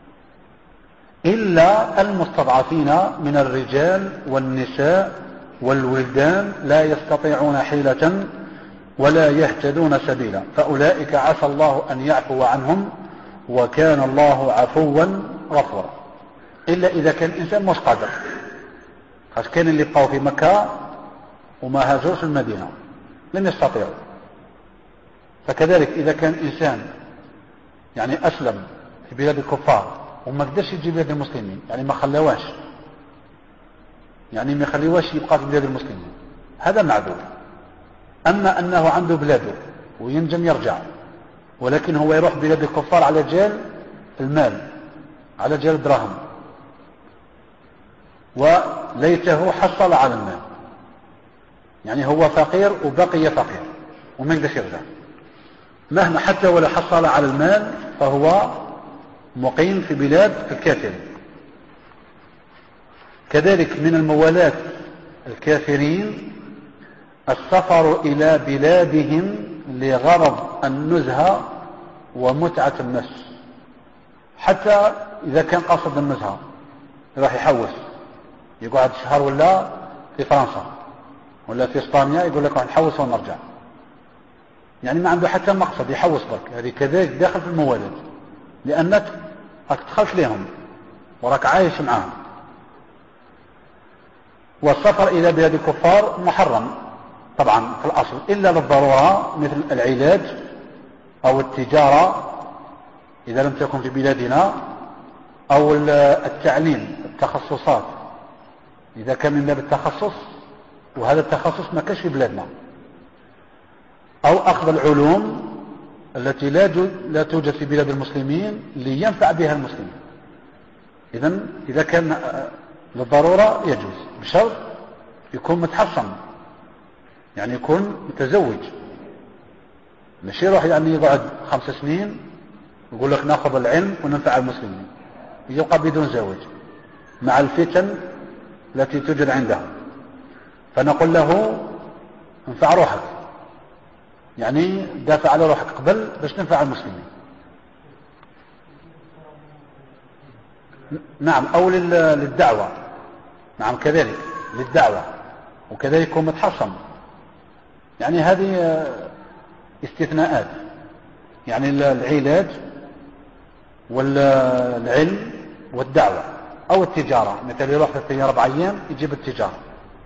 إلا المستضعفين من الرجال والنساء والولدان لا يستطيعون حيلة ولا يهتدون سبيلا، فأولئك عسى الله أن يعفو عنهم وكان الله عفوا غفورا. إلا إذا كان الإنسان مش قادر، خاص كان اللي بقوا في مكة وما هاجروش المدينة لن يستطيعوا. فكذلك إذا كان إنسان يعني أسلم في بلاد الكفار وما قدرش يجي بلاد المسلمين، يعني ما خلاواش، يعني ما خليواش يبقى في بلاد المسلمين، هذا معذور. أما أنه عنده بلاده وينجم يرجع، ولكن هو يروح بلاد الكفار على جال المال، على جال الدراهم، وليته حصل على المال، يعني هو فقير وبقي فقير وما يقدرش يرجع، مهما حتى ولا حصل على المال فهو مقيم في بلاد الكافرين. كذلك من الموالاة الكافرين السفر إلى بلادهم لغرض النزهة ومتعة النفس، حتى إذا كان قاصد النزهة راح يحوس يقعد شهر ولا في فرنسا ولا في اسبانيا، يقول لك راح نحوس ونرجع، يعني ما عنده حتى مقصد، يحوس برك. هذه كذلك داخل في الموالد، لأنك راك دخلت لهم وراك عايش معهم. والسفر إلى بلاد الكفار محرم طبعا في الأصل إلا للضرورة، مثل العلاج أو التجارة إذا لم تكن في بلادنا، أو التعليم، التخصصات إذا كان من باب التخصص وهذا التخصص ما كانش في بلادنا، أو أخذ العلوم التي لا توجد في بلاد المسلمين لينفع بها المسلمين. إذا كان للضرورة يجوز، بشرط يكون متحصن، يعني يكون متزوج، ماشي يروح يعني يقعد 5 سنين يقول لك ناخذ العلم وننفع المسلمين، يبقى بدون زوج مع الفتن التي توجد عنده. فنقول له انفع روحك، يعني دافع على روحك قبل باش تنفع المسلمين. نعم، أو للدعوة، نعم كذلك للدعوة، وكذلك يكون متحصن. يعني هذه استثناءات، يعني العلاج والعلم والدعوة أو التجارة، مثل يروح في الطيارة 4 أيام يجيب التجارة.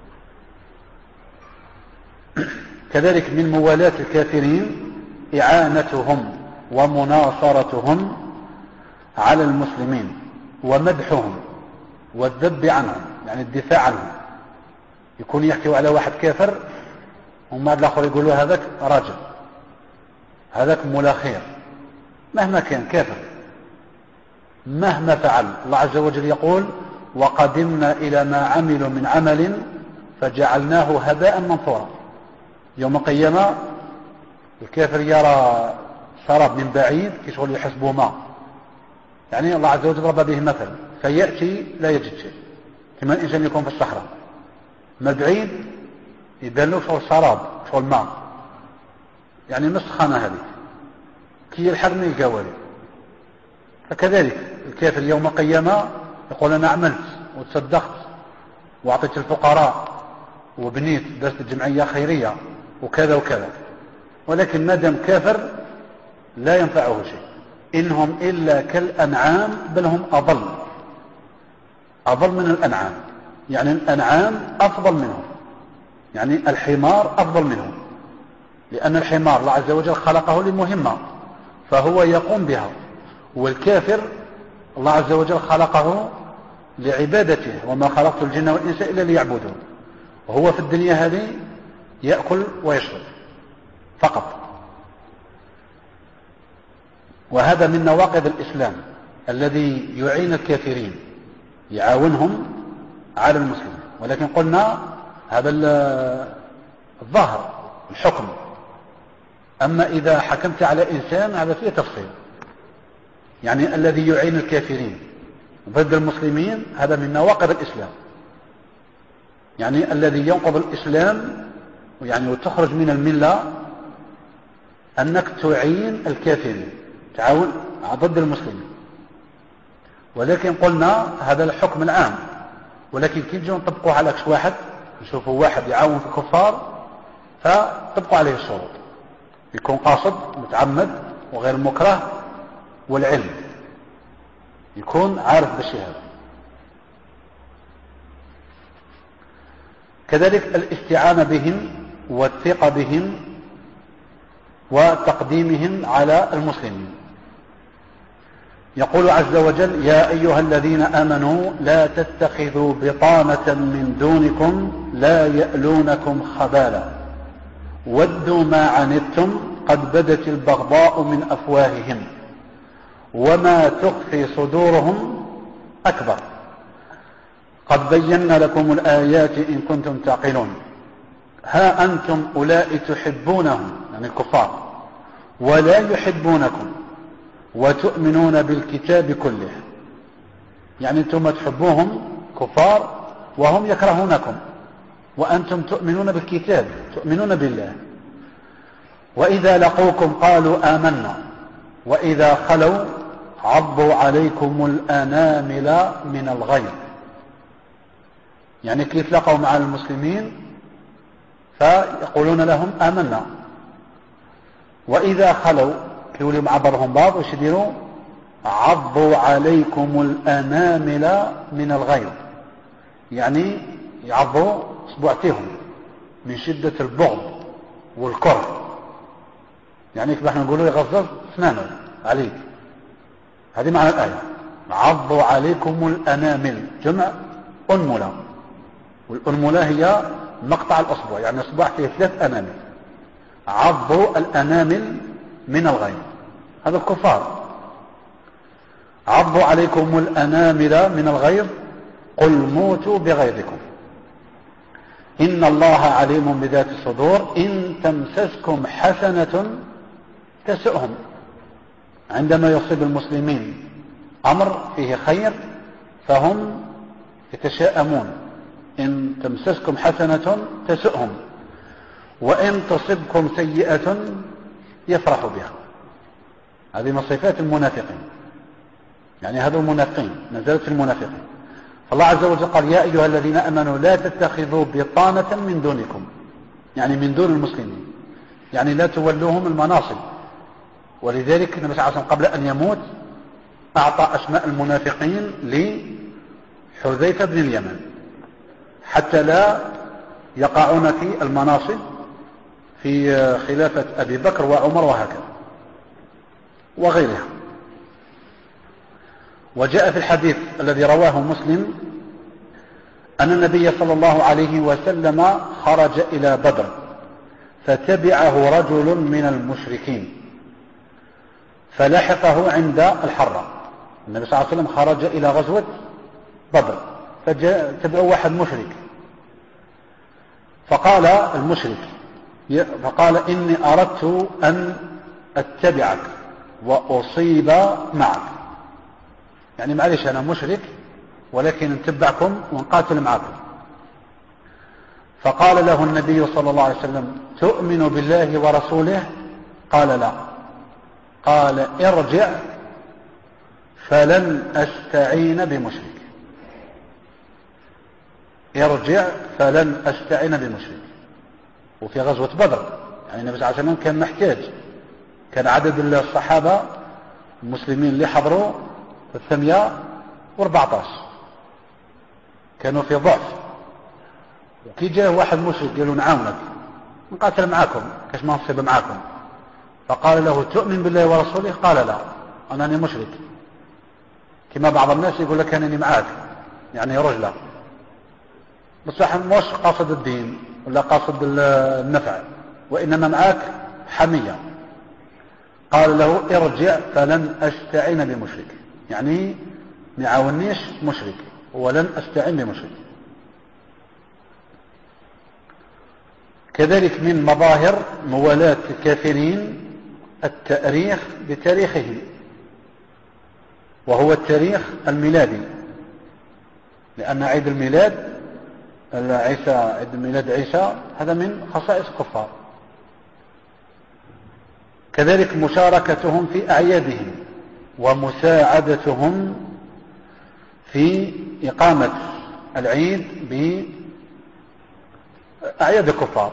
كذلك من موالاة الكافرين إعانتهم ومناصرتهم على المسلمين ومدحهم والذب عنهم، يعني الدفاع عنهم. يكون يحكي على واحد كافر وما الآخر يقول له هذاك راجل، هذاك مولا خير، مهما كان كافر مهما فعل. الله عز وجل يقول وقدمنا إلى ما عملوا من عمل فجعلناه هباء منثورا. يوم القيامة الكافر يرى سراب من بعيد كشغل يحسبه ماء، يعني الله عز وجل ضرب به مثل، فيأتي لا يجد شيء، كما الإنسان يكون في الصحراء ما بعيد يبان له شغل سراب شغل ماء، يعني نص خانة هذه كي يلحق ما يلقى والو. فكذلك الكافر يوم القيامة يقول أنا عملت وتصدقت وأعطيت الفقراء وبنيت درست جمعية خيرية وكذا وكذا، ولكن ما دام كافر لا ينفعه شيء. إنهم إلا كالأنعام بل هم أضل من الأنعام، يعني الأنعام أفضل منهم، يعني الحمار أفضل منهم، لأن الحمار الله عز وجل خلقه لمهمة فهو يقوم بها، والكافر الله عز وجل خلقه لعبادته، وما خلقت الجن والإنس إلا ليعبدون، وهو في الدنيا هذه يأكل ويشرب فقط. وهذا من نواقض الإسلام الذي يعين الكافرين، يعاونهم على المسلمين. ولكن قلنا هذا الظاهر الحكم، أما إذا حكمت على إنسان هذا فيه تفصيل، يعني الذي يعين الكافرين ضد المسلمين هذا من نواقض الإسلام، يعني الذي ينقض الإسلام يعني وتخرج من الملة أنك تعين الكافرين، تعاون ضد المسلمين. ولكن قلنا هذا الحكم العام، ولكن كي نجيو نطبقوه على كش واحد، نشوفوا واحد يعاون في الكفار فطبقوا عليه الشروط، يكون قاصد متعمد وغير مكره، والعلم يكون عارف بالشيء هذا. كذلك الاستعانة بهم والثقة بهم وتقديمهم على المسلمين. يقول عز وجل يا أيها الذين آمنوا لا تتخذوا بطانة من دونكم لا يألونكم خبالا ودوا ما عنتم قد بدت البغضاء من أفواههم وما تخفي صدورهم أكبر قد بينا لكم الآيات إن كنتم تعقلون ها أنتم أولئك تحبونهم يعني الكفار ولا يحبونكم وتؤمنون بالكتاب كله، يعني أنتم تحبوهم كفار وهم يكرهونكم، وأنتم تؤمنون بالكتاب تؤمنون بالله. وإذا لقوكم قالوا آمنا وإذا خلوا عضوا عليكم الأنامل من الغيظ، يعني كيف لقوا مع المسلمين فيقولون لهم آمنا، وإذا خلوا كيولوا مع بعضهم بعض وش يديروا؟ عضوا عليكم الأنامل من الغيظ، يعني يعضوا اصبعتهم من شدة البغض والكره، يعني كيف احنا نقولوا يغزز اسنانه عليك. هذه معنى الآية، عضوا عليكم الأنامل، جمع أنملة، والأنملة هي مقطع الأصبع، يعني أصبع فيه 3 أنامل. عضوا الأنامل من الغيظ، هذا الكفار. عضوا عليكم الأنامل من الغيظ قل موتوا بغيظكم إن الله عليم بذات الصدور إن تمسسكم حسنة تسؤهم. عندما يصيب المسلمين أمر فيه خير فهم يتشاءمون، إن تمسسكم حسنة تسؤهم، وإن تصبكم سيئة يفرحوا بها. هذه من صفات المنافقين، يعني هذا المنافقين نزلت في المنافقين. فالله عز وجل قال يا أيها الذين آمنوا لا تتخذوا بطانة من دونكم، يعني من دون المسلمين، يعني لا تولوهم المناصب. ولذلك النبي صلى الله عليه وسلم قبل أن يموت أعطى أسماء المنافقين لحذيفة بن اليمن حتى لا يقعون في المناصب في خلافة أبي بكر وعمر وهكذا وغيرها. وجاء في الحديث الذي رواه مسلم أن النبي صلى الله عليه وسلم خرج إلى بدر فتبعه رجل من المشركين فلحقه عند الحرة. النبي صلى الله عليه وسلم خرج إلى غزوة بدر فتبعه واحد مشرك، فقال المشرك فقال إني أردت أن أتبعك وأصيب معك، يعني معلش أنا مشرك ولكن نتبعكم ونقاتل معكم. فقال له النبي صلى الله عليه وسلم تؤمن بالله ورسوله؟ قال لا. قال ارجع فلن أستعين بمشرك، ارجع فلن أستعين بمشرك. وفي غزوة بدر يعني النبي صلى الله عليه وسلم كان محتاج، كان عدد الصحابة المسلمين اللي حضروا 814 كانوا في ضعف. كي جاء واحد مشرك قالوا نعاونك نقاتل معاكم كاش ما نصيب معاكم، فقال له تؤمن بالله ورسوله؟ قال لا أنني مشرك. كما بعض الناس يقول لك أنني معاك يعني رجلة، بس مش قاصد الدين ولا قاصد النفع، وإنما معاك حمية. قال له ارجع فلن أستعين بمشرك، يعني نعاونيش مشرك ولن أستعين بمشرك. كذلك من مظاهر موالاة الكافرين التأريخ بتاريخهم، وهو التاريخ الميلادي، لأن عيد الميلاد عيسى، عيد ميلاد عيسى هذا من خصائص الكفار. كذلك مشاركتهم في أعيادهم ومساعدتهم في إقامة العيد بأعياد الكفار،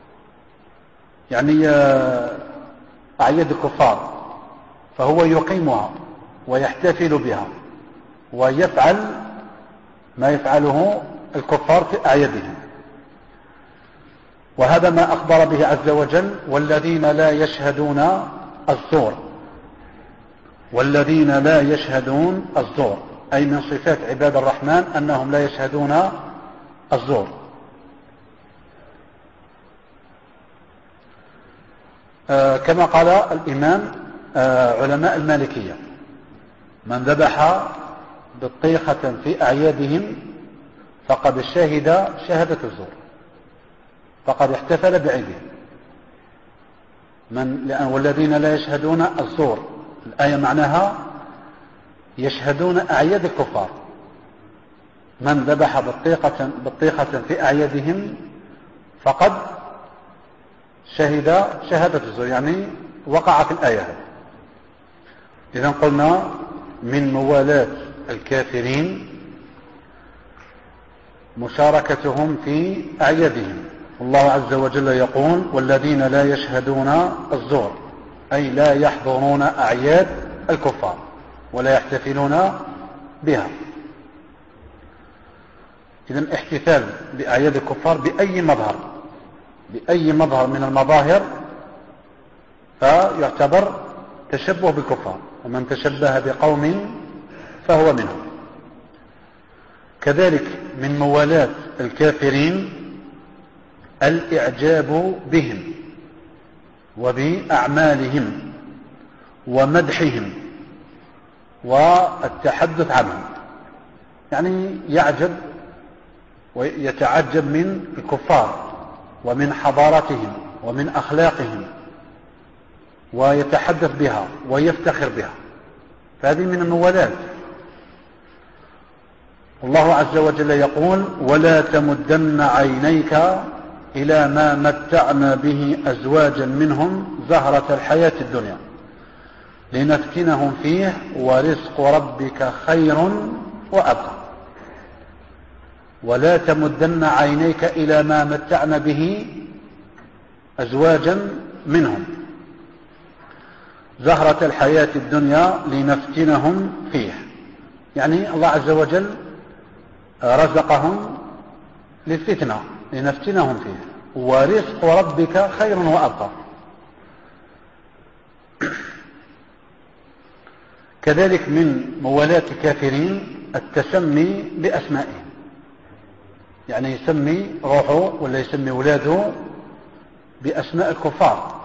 يعني أعياد الكفار فهو يقيمها ويحتفل بها ويفعل ما يفعله الكفار في أعيادهم. وهذا ما أخبر به عز وجل والذين لا يشهدون الزور، والذين لا يشهدون الزور أي من صفات عباد الرحمن أنهم لا يشهدون الزور. كما قال الإمام علماء المالكية من ذبح بطيخة في أعيادهم فقد شهد شهادة الزور، فقد احتفل بعيدهم. والذين لا يشهدون الزور الآية معناها يشهدون أعياد الكفار. من ذبح بطيخة في أعيادهم فقد شهد شهادة الزور، يعني وقع في الآية. إذن قلنا من موالاة الكافرين مشاركتهم في أعيادهم. الله عز وجل يقول: والذين لا يشهدون الزور، أي لا يحضرون أعياد الكفار ولا يحتفلون بها. إذن احتفال بأعياد الكفار بأي مظهر من المظاهر فيعتبر تشبه بالكفار، ومن تشبه بقوم فهو منهم. كذلك من موالاة الكافرين الإعجاب بهم وبأعمالهم ومدحهم والتحدث عنهم، يعني يعجب ويتعجب من الكفار ومن حضارتهم ومن أخلاقهم ويتحدث بها ويفتخر بها، فهذه من الموالاة. الله عز وجل يقول: ولا تمدن عينيك إلى ما متعنا به أزواجا منهم زهرة الحياة الدنيا لنفتنهم فيه ورزق ربك خير وأبقى. ولا تمدن عينيك إلى ما متعنا به أزواجا منهم زهرة الحياة الدنيا لنفتنهم فيه، يعني الله عز وجل رزقهم للفتنة لنفتنهم فيه، ورزق ربك خير وأبقى. كذلك من موالاة الكافرين التسمي بأسمائهم، يعني يسمي روحه ولا يسمي ولاده بأسماء الكفار.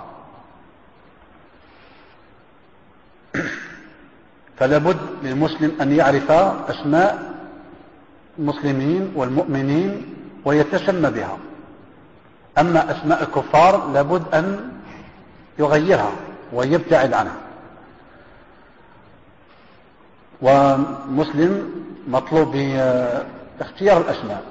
فلا بد للمسلم أن يعرف أسماء المسلمين والمؤمنين ويتسمى بها. أما أسماء الكفار لابد أن يغيرها ويبتعد عنها. ومسلم مطلوب باختيار الأسماء،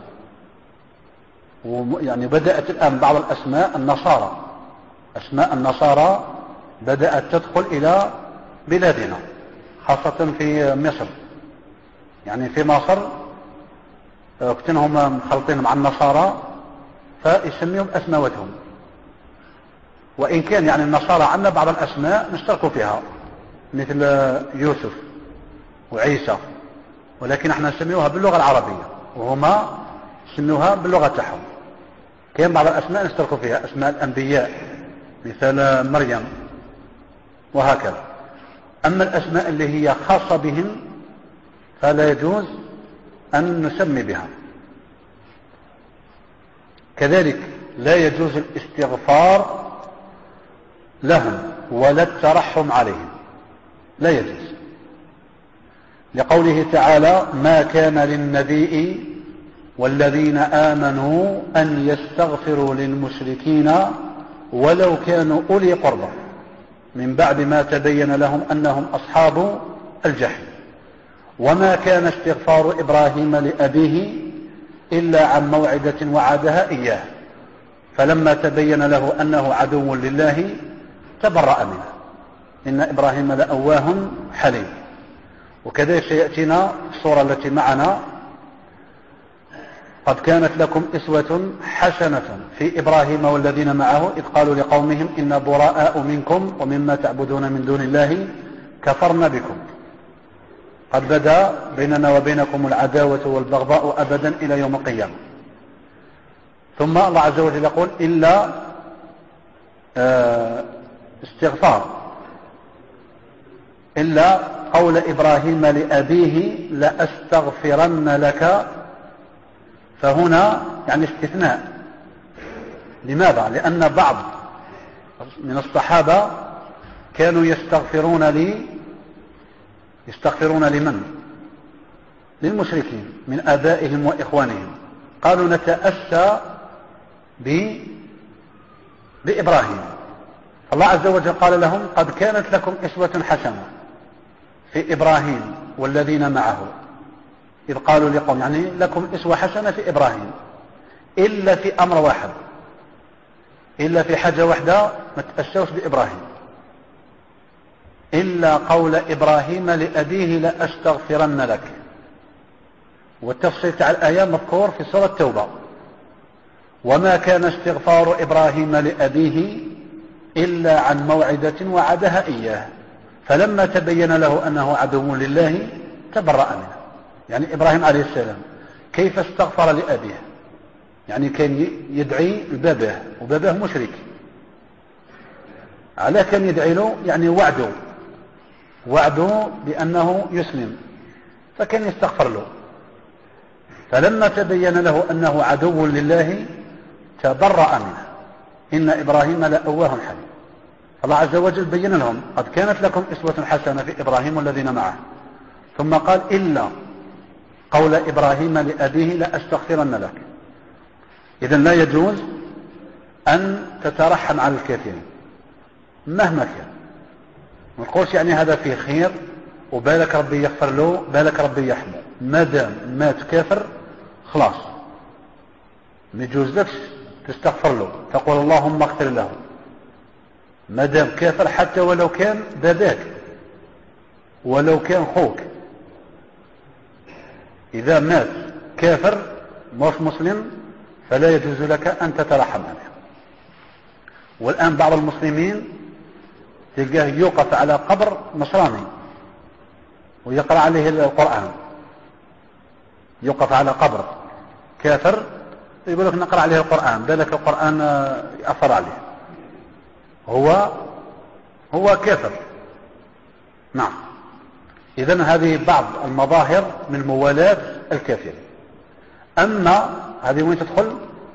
يعني بدأت الآن بعض الأسماء النصارى، أسماء النصارى بدأت تدخل إلى بلادنا خاصة في مصر. يعني في مصر كتنهم مخلطين مع النصارى فيسميهم أسماوتهم، وإن كان يعني النصارى عندنا بعض الأسماء نشتركوا فيها مثل يوسف وعيسى، ولكن احنا نسميوها باللغة العربية وهما يسميوها باللغة تاعهم. كاين بعض الأسماء نشتركوا فيها، أسماء الأنبياء مثل مريم وهكذا. أما الأسماء اللي هي خاصة بهم فلا يجوز أن نسمي بها. كذلك لا يجوز الاستغفار لهم ولا الترحم عليهم، لا يجوز، لقوله تعالى: ما كان للنبي والذين آمنوا أن يستغفروا للمشركين ولو كانوا أولي قربى من بعد ما تبين لهم أنهم أصحاب الجحيم. وما كان استغفار إبراهيم لأبيه إلا عن موعدة وعدها إياه فلما تبين له أنه عدو لله تبرأ منه إن إبراهيم لأواه حليم. وكذلك سيأتينا في الصورة التي معنا: قد كانت لكم أسوة حسنة في إبراهيم والذين معه إذ قالوا لقومهم إنا براء منكم ومما تعبدون من دون الله كفرنا بكم قد بدا بيننا وبينكم العداوة والبغضاء أبدا إلى يوم القيامة. ثم الله عز وجل يقول: إلا استغفار، إلا قول إبراهيم لأبيه لأستغفرن لك، فهنا يعني استثناء. لماذا؟ لأن بعض من الصحابة كانوا يستغفرون لمن؟ للمشركين من آبائهم وإخوانهم. قالوا نتأسى بإبراهيم. الله عز وجل قال لهم: قد كانت لكم أسوة حسنة في إبراهيم والذين معه إذ قالوا لقوم، يعني لكم أسوة حسنة في إبراهيم إلا في أمر واحد، إلا في حاجة واحدة ما تأسوش بإبراهيم، إلا قول إبراهيم لأبيه لأستغفرن لك. والتفصيل تاع الآية مذكور في سورة التوبة: وما كان استغفار إبراهيم لأبيه إلا عن موعدة وعدها إياه فلما تبين له أنه عدو لله تبرأ منه. يعني إبراهيم عليه السلام كيف استغفر لأبيه؟ يعني كان يدعي لباباه وباباه مشرك، على كان يدعي له؟ يعني وعده بأنه يسلم، فكان يستغفر له. فلما تبين له أنه عدو لله تبرأ منه. إن إبراهيم لأواه حليم. الله عز وجل بين لهم: قد كانت لكم أسوة حسنة في إبراهيم والذين معه. ثم قال: إلا قول إبراهيم لأبيه لأستغفرن لك. إذن لا يجوز أن تترحم على الكافرين مهما كان. ما نقولش يعني هذا فيه خير وبالك ربي يغفر له، بالك ربي يحمه. ما دام مات كافر خلاص ما يجوز لكش تستغفر له، تقول اللهم اغفر له. ما دام كافر، حتى ولو كان باباك ولو كان خوك، إذا مات كافر مش مسلم فلا يجوز لك أن تترحم عليه. والآن بعض المسلمين تلقاه يوقف على قبر نصراني ويقرأ عليه القرآن. يوقف على قبر كافر يقول لك نقرأ عليه القرآن، ذلك القرآن يأثر عليه، هو كافر. نعم. إذن هذه بعض المظاهر من موالاة الكافر. أما هذه وين تدخل؟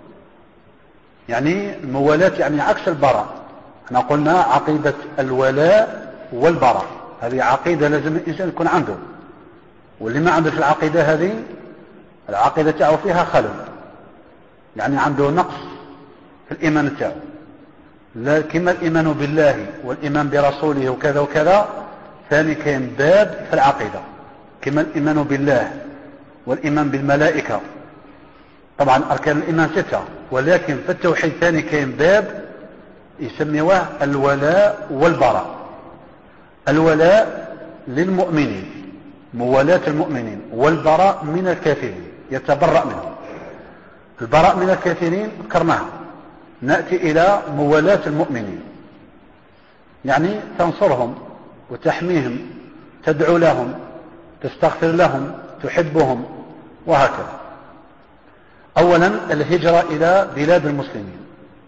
يعني الموالاة يعني عكس البراء. احنا قلنا عقيدة الولاء والبراء هذه عقيدة لازم الإنسان يكون عنده، واللي ما عنده العقيدة هذه العقيدة تاعه فيها خلل، يعني عنده نقص في الإيمان تاعه. كما الإيمان بالله والإيمان برسوله وكذا وكذا، ثاني كان باب في العقيدة. كما الإيمان بالله والإيمان بالملائكة، طبعا أركان الإيمان 6، ولكن في التوحيد ثاني كان باب يسميوه الولاء والبراء. الولاء للمؤمنين، موالاة المؤمنين، والبراء من الكافرين، يتبرأ منهم. البراء من الكافرين ذكرناها. نأتي إلى موالاة المؤمنين، يعني تنصرهم وتحميهم، تدعو لهم، تستغفر لهم، تحبهم، وهكذا. أولا الهجرة إلى بلاد المسلمين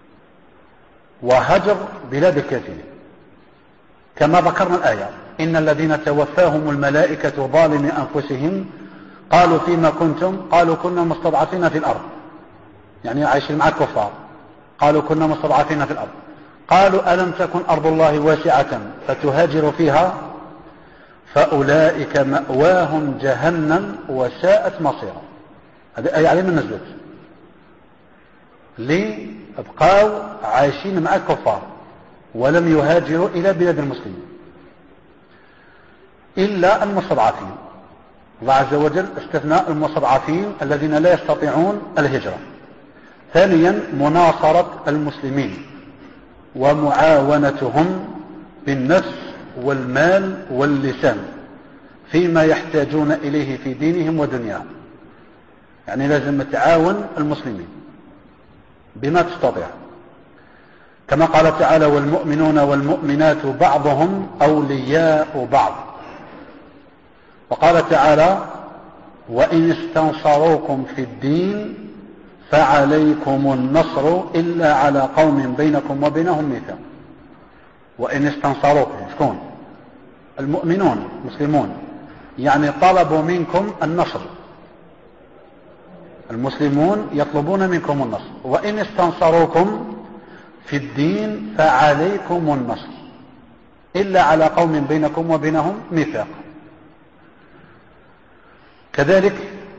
وهجر بلاد الكافرين، كما ذكرنا الآية: إن الذين توفاهم الملائكة ظالمي أنفسهم قالوا فيما كنتم قالوا كنا مستضعفين في الأرض، يعني عايشين مع الكفار. قالوا كنا مستضعفين في الأرض. قالوا ألم تكن أرض الله واسعة فتهاجروا فيها فأولئك مأواهم جهنم وساءت مصيرا. هذه آية عليه من نزلت ليه أبقوا عايشين مع الكفار ولم يهاجروا إلى بلاد المسلمين إلا المستضعفين. الله عز وجل استثناء المستضعفين الذين لا يستطيعون الهجرة. ثانيا مناصرة المسلمين ومعاونتهم بالنفس والمال واللسان فيما يحتاجون إليه في دينهم ودنياهم. يعني لازم تعاون المسلمين بما تستطيع، كما قال تعالى: والمؤمنون والمؤمنات بعضهم أولياء بعض. وقال تعالى: وإن استنصروكم في الدين فعليكم النصر إلا على قوم بينكم وبينهم ميثاق. وإن استنصروكم شكون؟ المؤمنون المسلمون، يعني طلبوا منكم النصر. المسلمون يطلبون منكم النصر. وإن استنصروكم في الدين فعليكم النصر إلا على قوم بينكم وبينهم ميثاق. كذلك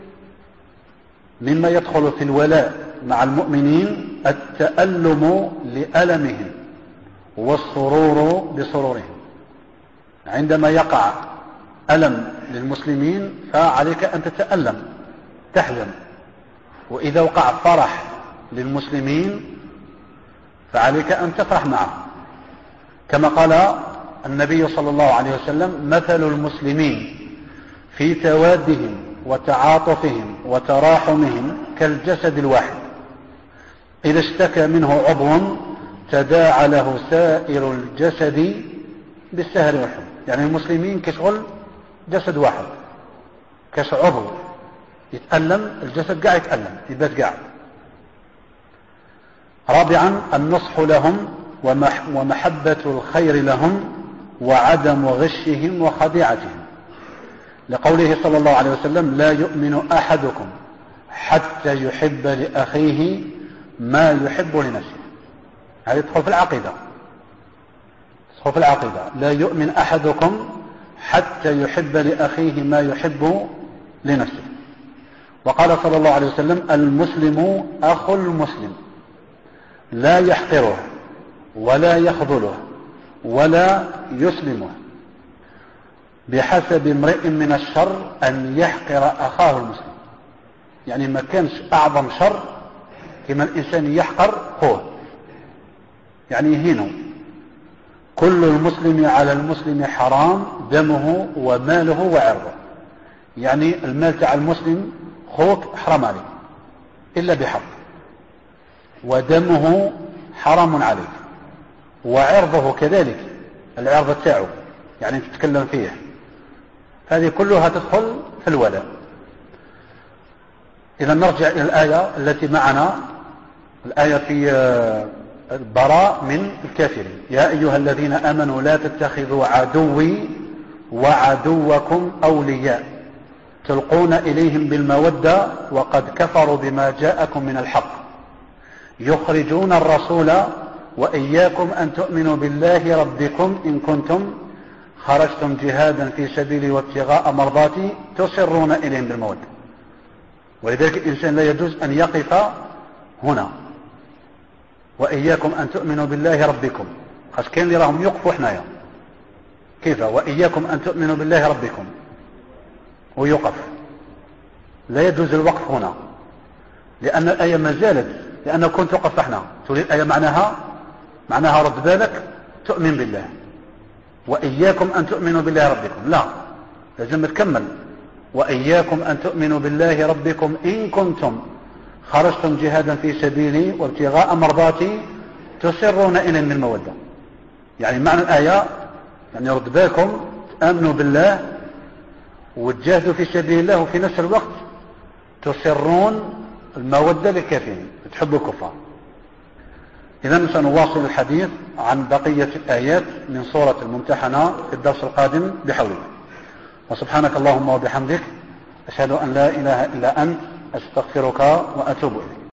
مما يدخل في الولاء مع المؤمنين التألم لألمهم والسرور بسرورهم. عندما يقع ألم للمسلمين فعليك أن تتألم تحزن، وإذا وقع فرح للمسلمين فعليك أن تفرح معه. كما قال النبي صلى الله عليه وسلم: مثل المسلمين في توادهم وتعاطفهم وتراحمهم كالجسد الواحد إذا اشتكى منه عضو تداعى له سائر الجسد بالسهر والحمى. يعني المسلمين كشغل جسد واحد، كش عضو يتألم الجسد قاعد يتألم يبات قاعد. رابعا: النصح لهم ومحبة الخير لهم وعدم غشهم وخديعتهم، لقوله صلى الله عليه وسلم: لا يؤمن أحدكم حتى يحب لأخيه ما يحب لنفسه. هذه تدخل في العقيدة، تدخل في العقيدة. لا يؤمن أحدكم حتى يحب لأخيه ما يحب لنفسه. وقال صلى الله عليه وسلم: المسلم أخو المسلم لا يحقره ولا يخذله ولا يسلمه، بحسب امرئ من الشر أن يحقر أخاه المسلم. يعني ما كانش أعظم شر كما الإنسان يحقر أخوه، يعني يهينه. كل المسلم على المسلم حرام دمه وماله وعرضه. يعني المال تاع المسلم خوك حرام عليه إلا بحق، ودمه حرام عليه، وعرضه كذلك، العرض تاعه يعني تتكلم فيه. هذه كلها تدخل في الولاء. إذا نرجع إلى الآية التي معنا، الآية في البراء من الكافرين: يا أيها الذين آمنوا لا تتخذوا عدوي وعدوكم أولياء تلقون إليهم بالمودة وقد كفروا بما جاءكم من الحق يخرجون الرسول وإياكم أن تؤمنوا بالله ربكم إن كنتم خرجتم جهادا في سبيلي وابتغاء مرضاتي تصرون إليهم بالمودة. ولذلك الإنسان لا يجوز أن يقف هنا وإياكم أن تؤمنوا بالله ربكم، خاص كاين اللي راهم يوقفوا حنايا كيف وإياكم أن تؤمنوا بالله ربكم ويوقف. لا يجوز الوقف هنا لأن الآية ما زالت، لأنه كنت وقف احنا تريد الآية معناها رد بالك تؤمن بالله وإياكم أن تؤمنوا بالله ربكم. لا، لازم تكمل: وإياكم أن تؤمنوا بالله ربكم إن كنتم خرجتم جهادا في سبيلي وابتغاء مرضاتي تسرون إليهم بالمودة. يعني معنى الآية يعني رد بالكم تآمنوا بالله وتجاهدوا في سبيل الله وفي نفس الوقت تسرون المودة للكافرين، تحبوا الكفار. إذا سنواصل الحديث عن بقية الآيات من سورة الممتحنة في الدرس القادم بحول الله. وسبحانك اللهم وبحمدك أشهد أن لا إله إلا أنت أستغفرك وأتوب إليك.